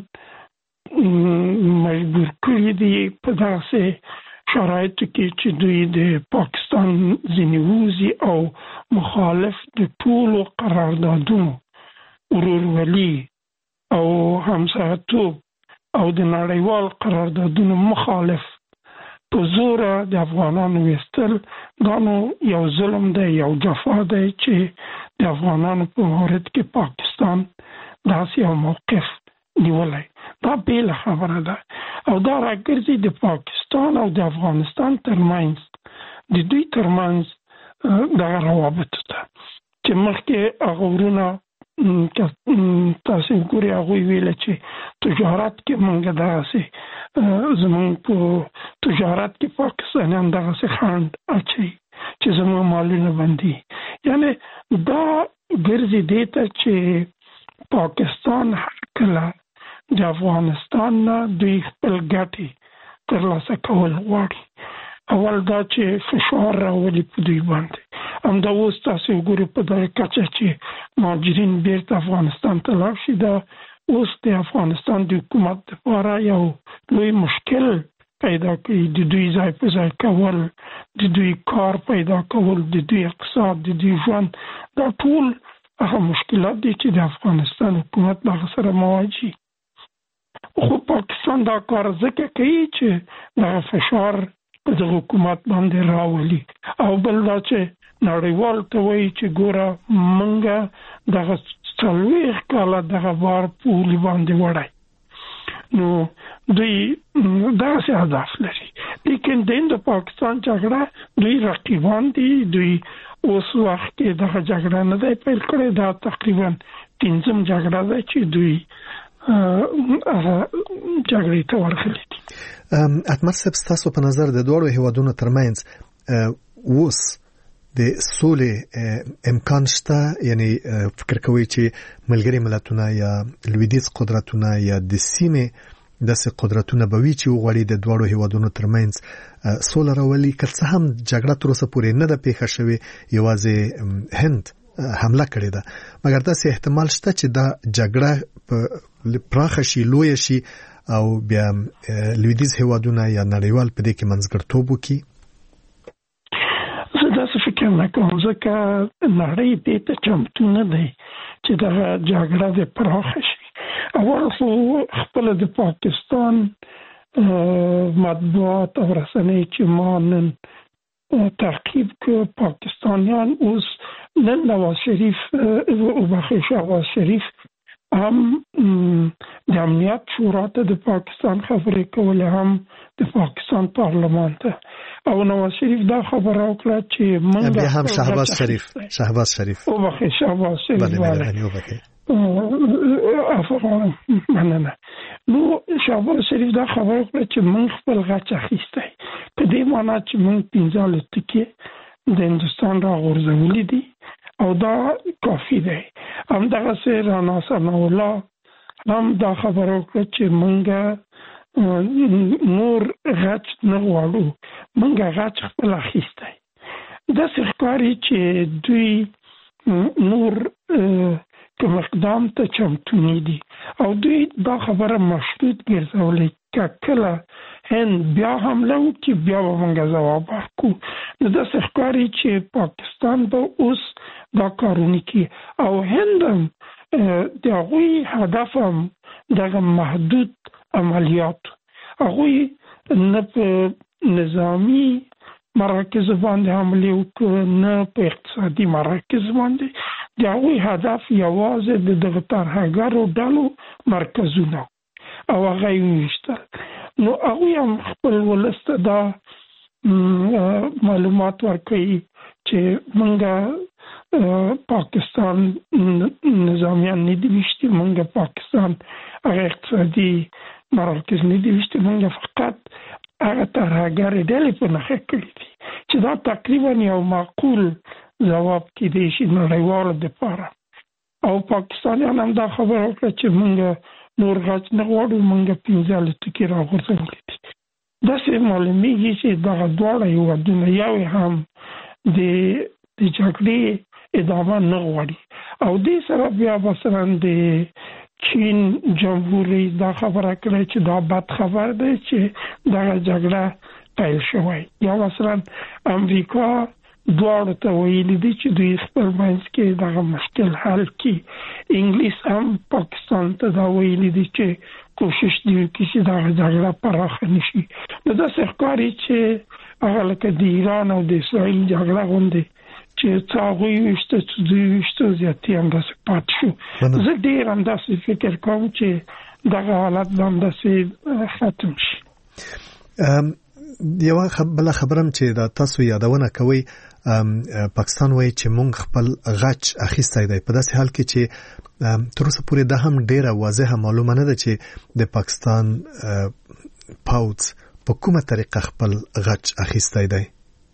مجبور کړي دي په داسې شرایطو کې چې دوی د پاکستان ځینې ووځي او مخالف د ټولو قراردادونو ورورولي او همسایه‌توب او د نړیوال قراردادونو مخالف په زوره د افغانانو ویستل دا نو یو ظلم دی یو جفا دی چې د افغانانو په مورد کې پاکستان داسې یو موقف نیولی دا بیله خبره ده او دا راګرځي د پاکستان او د افغانستان ترمنځ د دوی ترمنځ دغه روابطو ته چې مخکې هغه ورونه تاسو ګورئ هغوی ویله چې تجارت کې موږ دغسې زموږ په تجارت کې پاکستانیان دغسې خنډ اچوي چې زموږ مالونه بندي یعنی دا ګرځي دې ته چې پاکستان هر کله د افغانستان نه دوی خپل ګټې ترلاسه کول غواړي اول دا چې فشار راولي په دوی باندې همدا اوس تاسو وګورئ په دغه کچه چې مهاجرین بیرته افغانستان ته لاړ شي دا اوس د افغانستان د حکومت لپاره یو لوی مشکل پیدا کوي د دوی ځای په ځای کول د دوی کار پیدا کول د دوی اقتصاد د دوی ژوند دا ټول هغه مشکلات دي چې د افغانستان حکومت دغه سره مواجه خو پاکستان دا کار ځکه کوي چې دغه فشار په دغه حکومت باندې راولي او بل دا چې نړیوال ته وایي چې ګوره موږ دغه څلوېښت کاله دغه بار په ولي باندې وړی نو دوی داسې هدف لري لیکن د هند پاکستان جګړه دوی رقیبان دي دوی اوس وخت کې دغه جګړه نه دی پیل کړې دا تقریبا پنځم جګړه ده چې دوی جګړې ته ورغلي دي اتمر صاحب ستاسو په نظر د دوړو هیوادونو ترمنځ اوس د سولې امکان شته، یعنی فکر کوي چې ملګری ملتونه یا لویدیځ قدرتونه یا د سیمې داسې قدرتونه به وي چې وغواړي د دواړو هیوادونو ترمنځ سوله راولي، که څه هم جګړه تر اوسه پورې نه ده پیښه شوې، یوازې هند حمله کړې ده، مګر داسې احتمال شته چې دا جګړه په پراخه شي، لویه شي او بیا لویدیځ هیوادونه یا نړیوال په دې کې منځګړیتوب وکړي. زه داسې فکر نه کوم، ځکه نړۍ دې ته چمتو نه دی چې دغه جګړه دې پراخه شي. اول خو خپل د پاکستان مطبوعات او رسنۍ چې ما نن تعقیب که پاکستانیان اوس نن نواز شریف او بخی شهباز شریف هم د امنیت شورا ته د پاکستان خبرې کولې، هم د پاکستان پارلمان ته، او نواز شریف دا خبره وکړه چې موږ بیا هم شهباز شریف شهباز شریف او بخی شهباز شریف بله افغان مننه. نو شهباز شریف دا خبره وکړه چې موږ خپل غچ اخیستی، په دې معنا چې موږ پنځه الوتکې د هندوستان راغورځولې دي او دا کافي دی. همدغسې رانا ثناء الله هم دا خبره وکړه چې موږ نور غچ نه غواړو، موږ غچ خپل اخیستی. داسې ښکاري چې دوی نور کوم اقدام ته چمتو نه دي او دوی دا خبره مشروط ګرځولې که کله هند بیا حمله وکړي بیا به موږ ځواب ورکړو. نو داسې ښکاري چې پاکستان به اوس دا کارونه کوي او هند هم د هغوی هدف هم دغه محدود عملیات، هغوی نه په نظامی مراکز باندې حمله وکړي نه په اقتصادي مراکز باندې، د هغوی هدف یوازې د دغه ترهګرو ډلو مرکزونه او هغه یې وویشتل. نو هغوی هم خپل ولس ته دا معلومات ورکوي چې موږ پاکستان نظامیان نه دي ویشتي، موږ پاکستان هغه اقتصادي مراکز نه دي ویشتي، موږ فقط هغه ترهګرې ډلې په نښه کړي دي، چې دا تقریبا یو معقول ځواب کېدی شي نړیوالو دپاره. او پاکستانیان هم دا خبره وکړه چې موږ نور غچ نه غواړو، موږ پنځه الوتکې راغورځولې دي. داسې معلومیږي چې دغه دواړه هېوادونه یو هم د د جګړې ادامه نه غواړي او دې سره بیا مثلا د چین جمهور رئیس دا خبره کړې چې دا بد خبر دی چې دغه جګړه پیل شوی. یا مثلا امریکا دواړو ته ویلي دي چې دوی خپل منځ کې دغه مشکل حل کړي. انګلیس هم پاکستان ته دا ویلي دي چې کوشش دی وکړي چې دغه جګړه پراخه نه شي. نو داسې ښکاري چې هغه لکه د ایران او د اسرائیل جګړه غوندې چې څه هغوی ویشته چې دوی ویشته زیاتې همداسې پاتې شو. زه ډېر همداسې فکر کوم چې دغه حالت به همداسې ختم شي. یوه بله خبره هم چې دا تاسو یادونه کوئ، پاکستان وایي چې مونږ خپل غچ اخیستی دی، په داسې حال کې چې تر اوسه پورې دا هم ډیره واضحه معلومه نه ده چې د پاکستان پوځ په کومه طریقه خپل غچ اخیستی دی.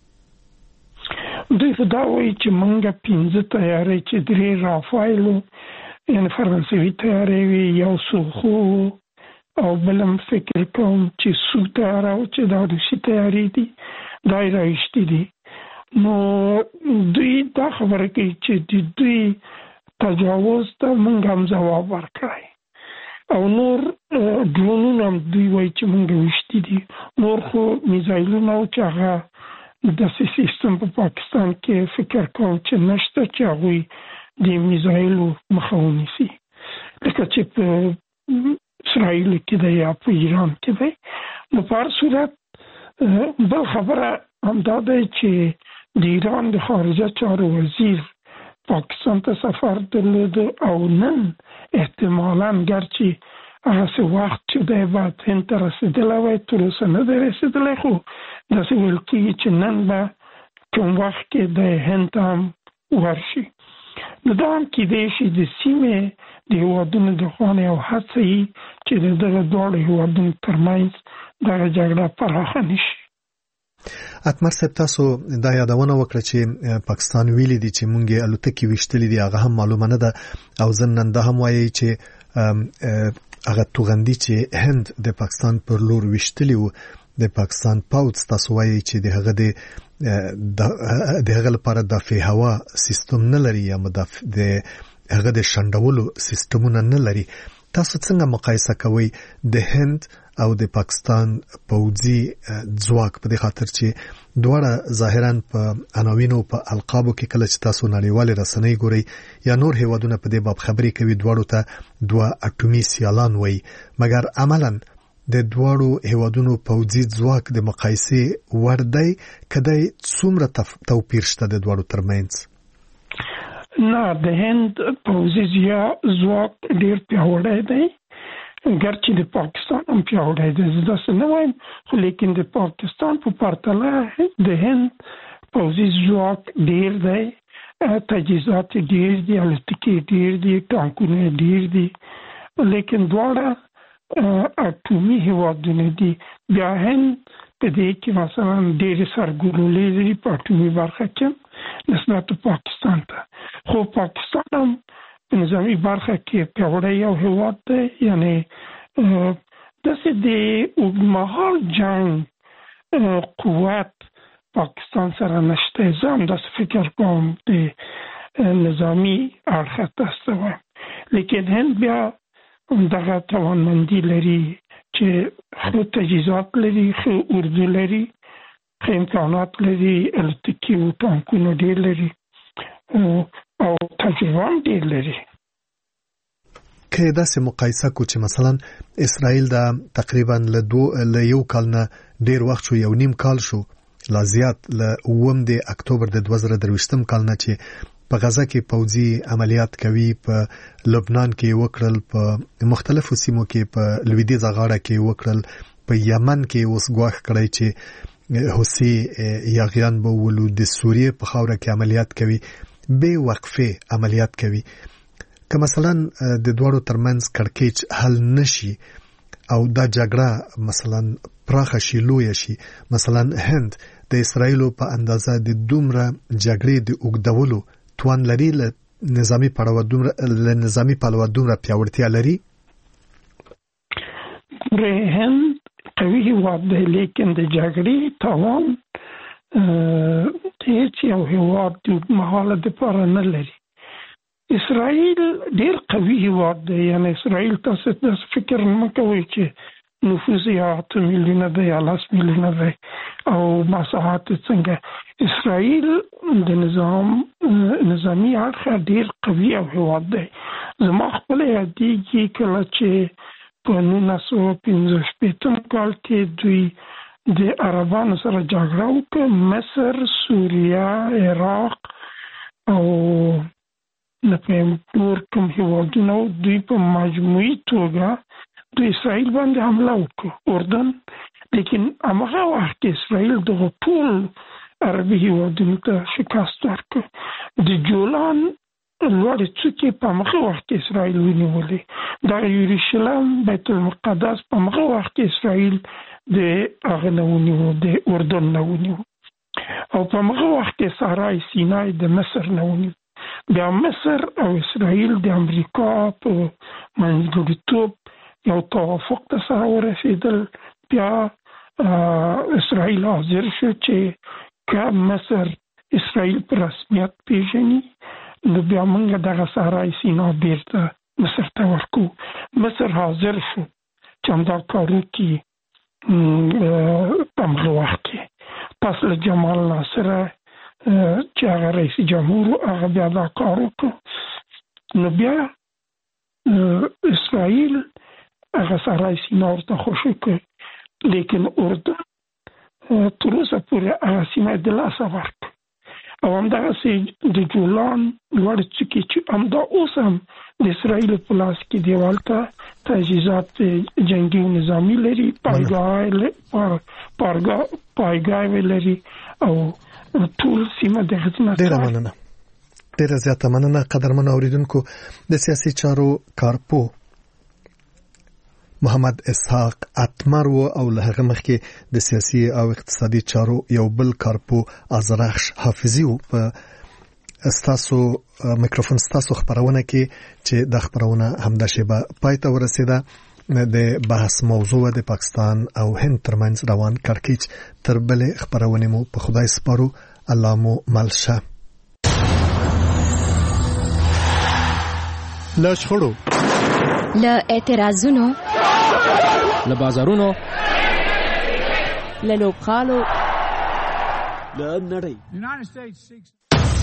دوی دا وایي چې مونږ پنځه تیارې چې درې رافایلو یعنې فرانسوي تیارې وي، یو سوخو او بلم فکر کوم چې سو تیاره او چې دا روسي تیارې دي دا یې راویشتي دي. نو دوی دا خبره کوي چې د دوی تجاوز ته موږ هم ځواب ورکړی او نور ډرونونه هم دوی وایي چې موږ ویشتي دي. نور خو میزایلونه او چې هغه داسې سیستم په پاکستان کې فکر کوم چې نشته چې هغوی د میزایلو مخه ونیسي، لکه چې په اسرائیل کې دی یا په ایران کې دی. نو په هر صورت بل خبره همدا دی چې د ایران د خارجه چارو وزیر پاکستان ته سفر درلود او نن احتمالاً ګرچې هغسې وخت چې دی باید هند ته رسېدلی وی تر اوسه نه دی رسېدلی، خو داسې ویل کېږي چې نن به کوم وخت کې دی هند ته هم ورشي. نو دا هم کېدی شي د سیمې د هېوادونو د خوا نه یو هڅه وي چې د دغه دواړو هېوادونو ترمنځ دغه جګړه پراخه نه شي. اتمر صاحب تاسو دا یادونه وکړه چې پاکستان ویلي دي چې مونږه الوتکې وشتلې دي، هغه هم معلومه نه ده او ځنن دا هم وایي چې هغه توغندي چې هند د پاکستان پر لور وشتلی وو د پاکستان پاوڅ تاسو وایي چې د هغه د د هغه لپاره د فی هوا سیستم نه لري یا مدافع د هغه د شندولو سیستمونه نه لري. تاسو څنګه مقایسه کوئ د هند او د پاکستان پوځي ځواک په دې خاطر چې دواړه ظاهرا په عناوینو په القابو کې کله چې تاسو نړیوال رسنۍ ګورئ یا نور هیوادونه په دې باب خبرې کوي دواړو ته دوه اټومي سیالان وایي، مګر عملاً د دواړو هیوادونو پوځي ځواک د مقایسې وړ دی کدی څومره توپیر شته د دواړو ترمنځ؟ نه، د هند پوځي ځواک ډیر پیاوړی دی، ګرچې د پاکستان هم پیاوړی دی، زه داسې نه وایم، خو لیکن د پاکستان په پرتله د هند پوځي ځواک ډیر دی، تجهیزات ډیر دي، الوتکې ډیر دي، ټانکونه ډیر دي، لیکن دواړه اټومي هیوادونه دي. بیا هند په دې کې مثلا ډېرې سرګلولې لري په اټومي برخه کې نسبت پاکستان ته، خو پاکستان هم په نظامي برخه کې پیاوړی یو هیواد دی. یعنی داسې د اوږدمهال جنګ قوت پاکستان سره نشته. زه هم داسې فکر کوم د نظامي اړخه تاسو وایم، لیکن هند بیا دغه توانمندي لري چې خو تجهیزات لري، خو اردو لري، خو امکانات لري، الوتکې او ټانکونه ډېر لري او تجربه هم ډېر لري. که داسې مقایسه کو چې مثلا اسرائیل دا تقریبا له دو له یو کال نه ډېر وخت شو، یو نیم کال شو لا زیات، له اووم د اکتوبر د دوه زره درویشتم کال نه چې په غزه کې پوځي عملیات کوي، په لبنان کې وکړل، په مختلفو سیمو کې په لویدیځ غاړه کې وکړل، په یمن کې اوس ګواښ کړی چې حوثي یاغیان به ولو د سوریې په خاوره کې عملیات کوي، بې وقفه عملیات کوي. که مثلا د دوړو ترمنځ کړکېچ حل نشي او دا جګړه مثلا پراخه شي، لوی شي، مثلا هند د اسرائیلو په اندازه د دومره جګړې د اوږدولو توان لري، له نظامی پړاو دومره له نظامی پلوه دومره پیاوړتیا لري؟ هند قوي هیواد دی، لیکن د جګړې توان هیڅ یو هیواد د اوږدمهاله دپاره نه لري. اسرائیل ډېر قوي هیواد دی، یعنی اسرائیل تاسو داسې فکر مه کوئ چې نفوس یې اته میلیونه دی یا لس میلیونه دی او مساحت څنګه. اسرائیل د نظام نظامي اړخه ډېر قوي او هیواد دی. زما خپله یادېږي کله چې په نولس سوه پنځه شپېتم کال کې دوی د عربانو سره جګړه وکړه، مصر، سوریه، عراق او نه پوهېږم نور کوم هیوادونه دوی په مجموعي توګه د اسرائیل باندې حمله وکړه، اردن. لیکن هماغه وخت کې اسرائیل دغه ټول عربي هیوادونو ته شکست ورکړ. د جولان لوړې څوکې په هماغه وخت کې اسرائیل ونیولې، د یروشلم بیت المقدس په هماغه وخت کې اسرائیل د هغه نه ونیو، د اردن نه ونیو، او په هماغه وخت کې صحرای سینای د مصر نه ونیو. بیا مصر او اسرائیل د امریکا په منځګړیتوب یو توافق ته سره ورسېدل. بیا اسرائیل حاضر شو چې که مصر اسرائیل په رسمیت پیژني نو بیا موږ دغه صحرای سینا بیرته مصر ته ورکو. مصر حاضر شو چې همدا کار وکړي په همغه وخت کې. پس له جمال ناصره چې هغه رئیس جمهور هغه بیا دا کار وکړو، نو بیا اسرائیل هغه صحرای سینا ورته خوشي کړ، لیکن اردن تر اوسه پورې هغه سیمه د لاسه ورکړه. او همدغسې د جولان لوړې څوکې چې همدا اوس هم د اسرائیلو په لاس کې دی، هلته تجهیزات جنګي او نظامي لري، پایګاوې لري او ټول سیمه د خدمت. ډېره مننه، ډېره زیاته مننه قدرمن اوریدونکو. د سیاسي چارو کارپو محمد اسحاق اتمر و او له هغه مخکې د سیاسي او اقتصادي چارو یو بل کارپو ازرخش حافظي په استاسو میکروفون ستاسو خبرونه کې چې د خبرونه همدا شیبه پای ته ورسیده. د بحث موضوع د پاکستان او هند ترمنځ روان کړکېچ تر بلې خبرونه مو په خدای سپارو. الله مو ملشه. له شخړو، له اعتراضونو، له بازارونو، له لوبغالو، له نړۍ